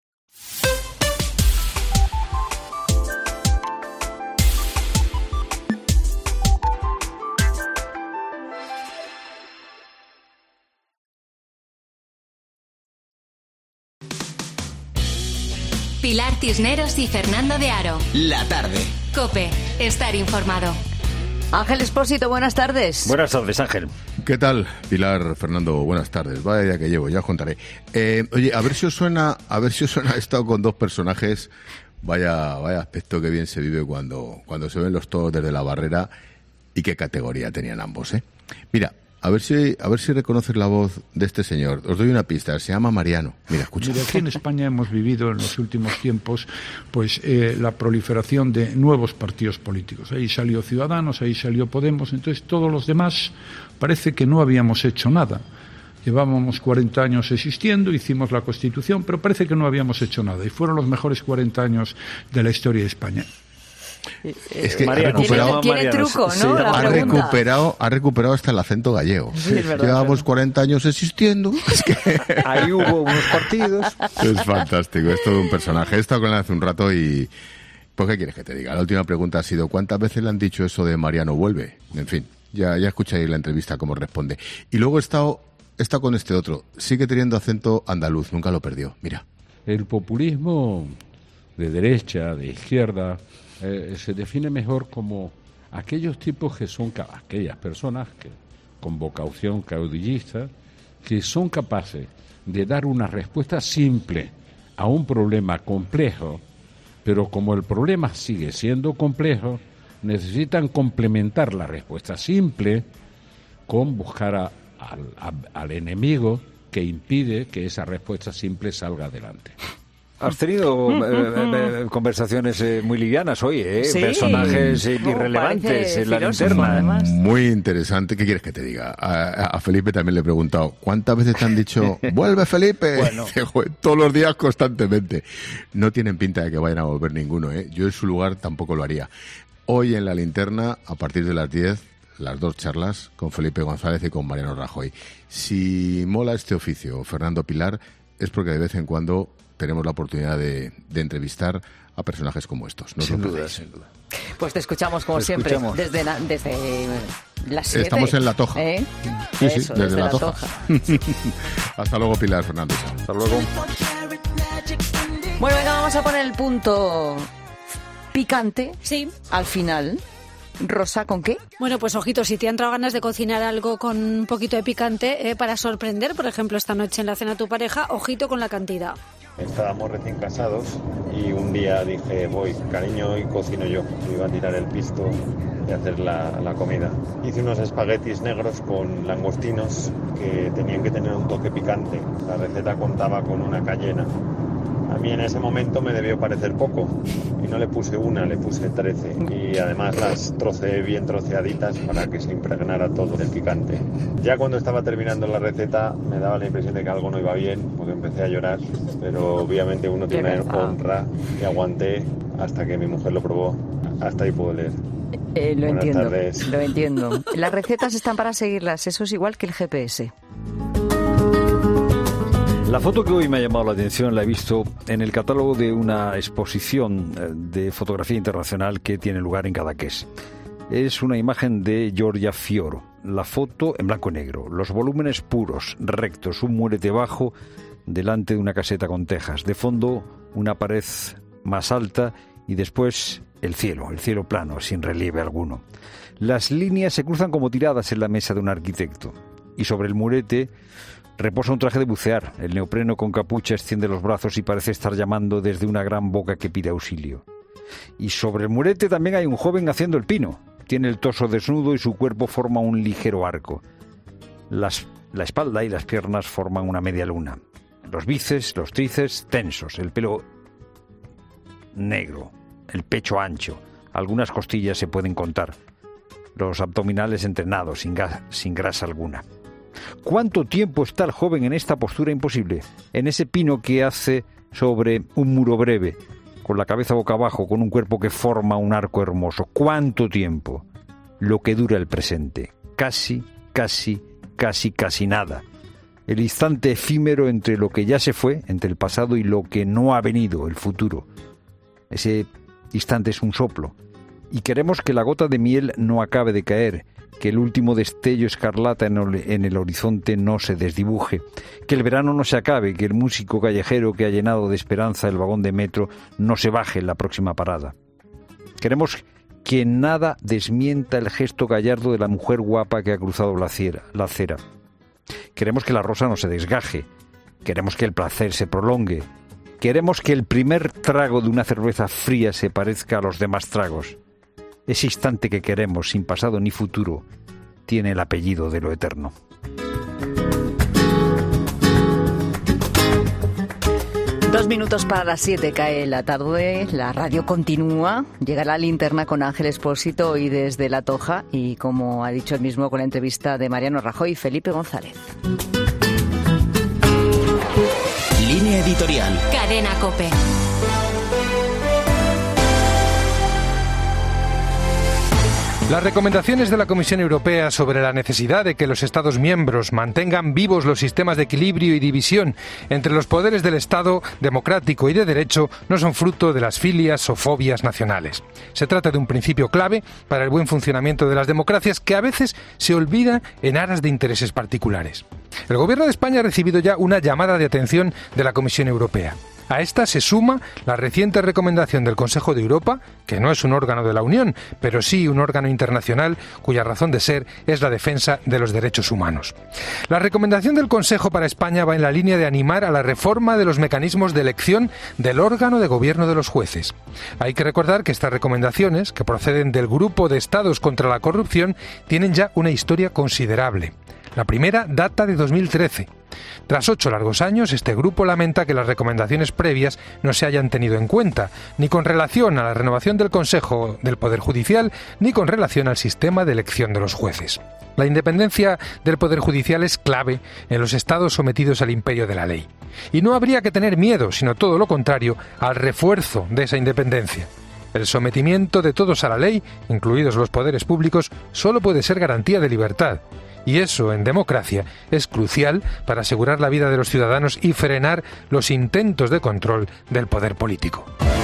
Pilar Cisneros y Fernando de Aro. La tarde. COPE. Estar informado. Ángel Expósito, buenas tardes. Buenas tardes, Ángel. ¿Qué tal, Pilar, Fernando? Buenas tardes. Vaya día que llevo, ya os contaré. Oye, a ver si os suena, he estado con dos personajes. Vaya aspecto que bien se vive cuando se ven los toros desde la barrera, y qué categoría tenían ambos, ¿eh? Mira, a ver si reconoces la voz de este señor. Os doy una pista, se llama Mariano. Mira, escucha. Mira, aquí en España hemos vivido en los últimos tiempos pues la proliferación de nuevos partidos políticos. Ahí salió Ciudadanos, ahí salió Podemos, entonces todos los demás parece que no habíamos hecho nada. Llevábamos 40 años existiendo, hicimos la Constitución, pero parece que no habíamos hecho nada. Y fueron los mejores 40 años de la historia de España. Es que Mariano, tiene truco, ¿no? Ha recuperado hasta el acento gallego. Sí, es verdad, llevamos 40 años existiendo. Es que... Ahí hubo unos partidos. Es fantástico, es todo un personaje. He estado con él hace un rato y... ¿Pues qué quieres que te diga? La última pregunta ha sido ¿cuántas veces le han dicho eso de Mariano vuelve? En fin, ya escucháis la entrevista cómo responde. Y luego he estado con este otro. Sigue teniendo acento andaluz, nunca lo perdió. Mira. El populismo de derecha, de izquierda... se define mejor como aquellos tipos que son, aquellas personas que con vocación caudillista, que son capaces de dar una respuesta simple a un problema complejo, pero como el problema sigue siendo complejo, necesitan complementar la respuesta simple con buscar al enemigo que impide que esa respuesta simple salga adelante. Has tenido conversaciones muy livianas hoy, Sí. Personajes irrelevantes en la linterna. Además. Muy interesante. ¿Qué quieres que te diga? A Felipe también le he preguntado, ¿cuántas veces te han dicho, vuelve Felipe? Bueno. Todos los días, constantemente. No tienen pinta de que vayan a volver ninguno, ¿eh? Yo en su lugar tampoco lo haría. Hoy en la linterna, a partir de las 10, las 2 charlas con Felipe González y con Mariano Rajoy. Si mola este oficio, Fernando Pilar, es porque de vez en cuando tenemos la oportunidad de entrevistar a personajes como estos. No Sin os lo duda, perdéis. sin duda. Pues te escuchamos como siempre, desde las 7. Estamos en La Toja. Sí, Eso, desde La Toja. Toja. Hasta luego, Pilar Fernández. Hasta luego. Bueno, venga, vamos a poner el punto picante. Sí. Al final. Rosa, ¿con qué? Bueno, pues ojito, si te han entrado ganas de cocinar algo con un poquito de picante para sorprender, por ejemplo, esta noche en la cena a tu pareja, ojito con la cantidad. Estábamos recién casados y un día dije, voy, cariño, y cocino yo. Iba a tirar el pisto y hacer la comida. Hice unos espaguetis negros con langostinos que tenían que tener un toque picante. La receta contaba con una cayena. A mí en ese momento me debió parecer poco y no le puse una, le puse 13 y además las troceé bien troceaditas para que se impregnara todo del picante. Ya cuando estaba terminando la receta me daba la impresión de que algo no iba bien porque empecé a llorar, pero obviamente uno tiene honra y aguanté hasta que mi mujer lo probó. Hasta ahí puedo leer. Lo Buenas entiendo, tardes. lo entiendo. Las recetas están para seguirlas, eso es igual que el GPS. La foto que hoy me ha llamado la atención la he visto en el catálogo de una exposición de fotografía internacional que tiene lugar en Cadaqués. Es una imagen de Giorgia Fioro. La foto en blanco y negro, los volúmenes puros, rectos, un murete bajo delante de una caseta con tejas. De fondo, una pared más alta y después el cielo plano, sin relieve alguno. Las líneas se cruzan como tiradas en la mesa de un arquitecto. Y sobre el murete reposa un traje de bucear. El neopreno con capucha extiende los brazos y parece estar llamando desde una gran boca que pide auxilio. Y sobre el murete también hay un joven haciendo el pino. Tiene el torso desnudo y su cuerpo forma un ligero arco. La espalda y las piernas forman una media luna. Los bíceps, los tríceps tensos, el pelo negro, el pecho ancho. Algunas costillas se pueden contar. Los abdominales entrenados, sin grasa alguna. ¿Cuánto tiempo está el joven en esta postura imposible? En ese pino que hace sobre un muro breve, con la cabeza boca abajo, con un cuerpo que forma un arco hermoso. ¿Cuánto tiempo? Lo que dura el presente. Casi nada. El instante efímero entre lo que ya se fue, entre el pasado y lo que no ha venido, el futuro. Ese instante es un soplo. Y queremos que la gota de miel no acabe de caer, que el último destello escarlata en el horizonte no se desdibuje, que el verano no se acabe, que el músico callejero que ha llenado de esperanza el vagón de metro no se baje en la próxima parada. Queremos que nada desmienta el gesto gallardo de la mujer guapa que ha cruzado la acera. Queremos que la rosa no se desgaje, queremos que el placer se prolongue, queremos que el primer trago de una cerveza fría se parezca a los demás tragos. Ese instante que queremos, sin pasado ni futuro, tiene el apellido de lo eterno. Dos minutos para las 7 cae la tarde, la radio continúa, llega la linterna con Ángel Expósito y desde La Toja y como ha dicho él mismo con la entrevista de Mariano Rajoy y Felipe González. Línea editorial. Cadena COPE. Las recomendaciones de la Comisión Europea sobre la necesidad de que los Estados miembros mantengan vivos los sistemas de equilibrio y división entre los poderes del Estado democrático y de derecho no son fruto de las filias o fobias nacionales. Se trata de un principio clave para el buen funcionamiento de las democracias que a veces se olvida en aras de intereses particulares. El Gobierno de España ha recibido ya una llamada de atención de la Comisión Europea. A esta se suma la reciente recomendación del Consejo de Europa, que no es un órgano de la Unión, pero sí un órgano internacional cuya razón de ser es la defensa de los derechos humanos. La recomendación del Consejo para España va en la línea de animar a la reforma de los mecanismos de elección del órgano de gobierno de los jueces. Hay que recordar que estas recomendaciones, que proceden del Grupo de Estados contra la Corrupción, tienen ya una historia considerable. La primera data de 2013. Tras 8 largos años, este grupo lamenta que las recomendaciones previas no se hayan tenido en cuenta, ni con relación a la renovación del Consejo del Poder Judicial, ni con relación al sistema de elección de los jueces. La independencia del Poder Judicial es clave en los estados sometidos al imperio de la ley. Y no habría que tener miedo, sino todo lo contrario, al refuerzo de esa independencia. El sometimiento de todos a la ley, incluidos los poderes públicos, solo puede ser garantía de libertad. Y eso, en democracia, es crucial para asegurar la vida de los ciudadanos y frenar los intentos de control del poder político.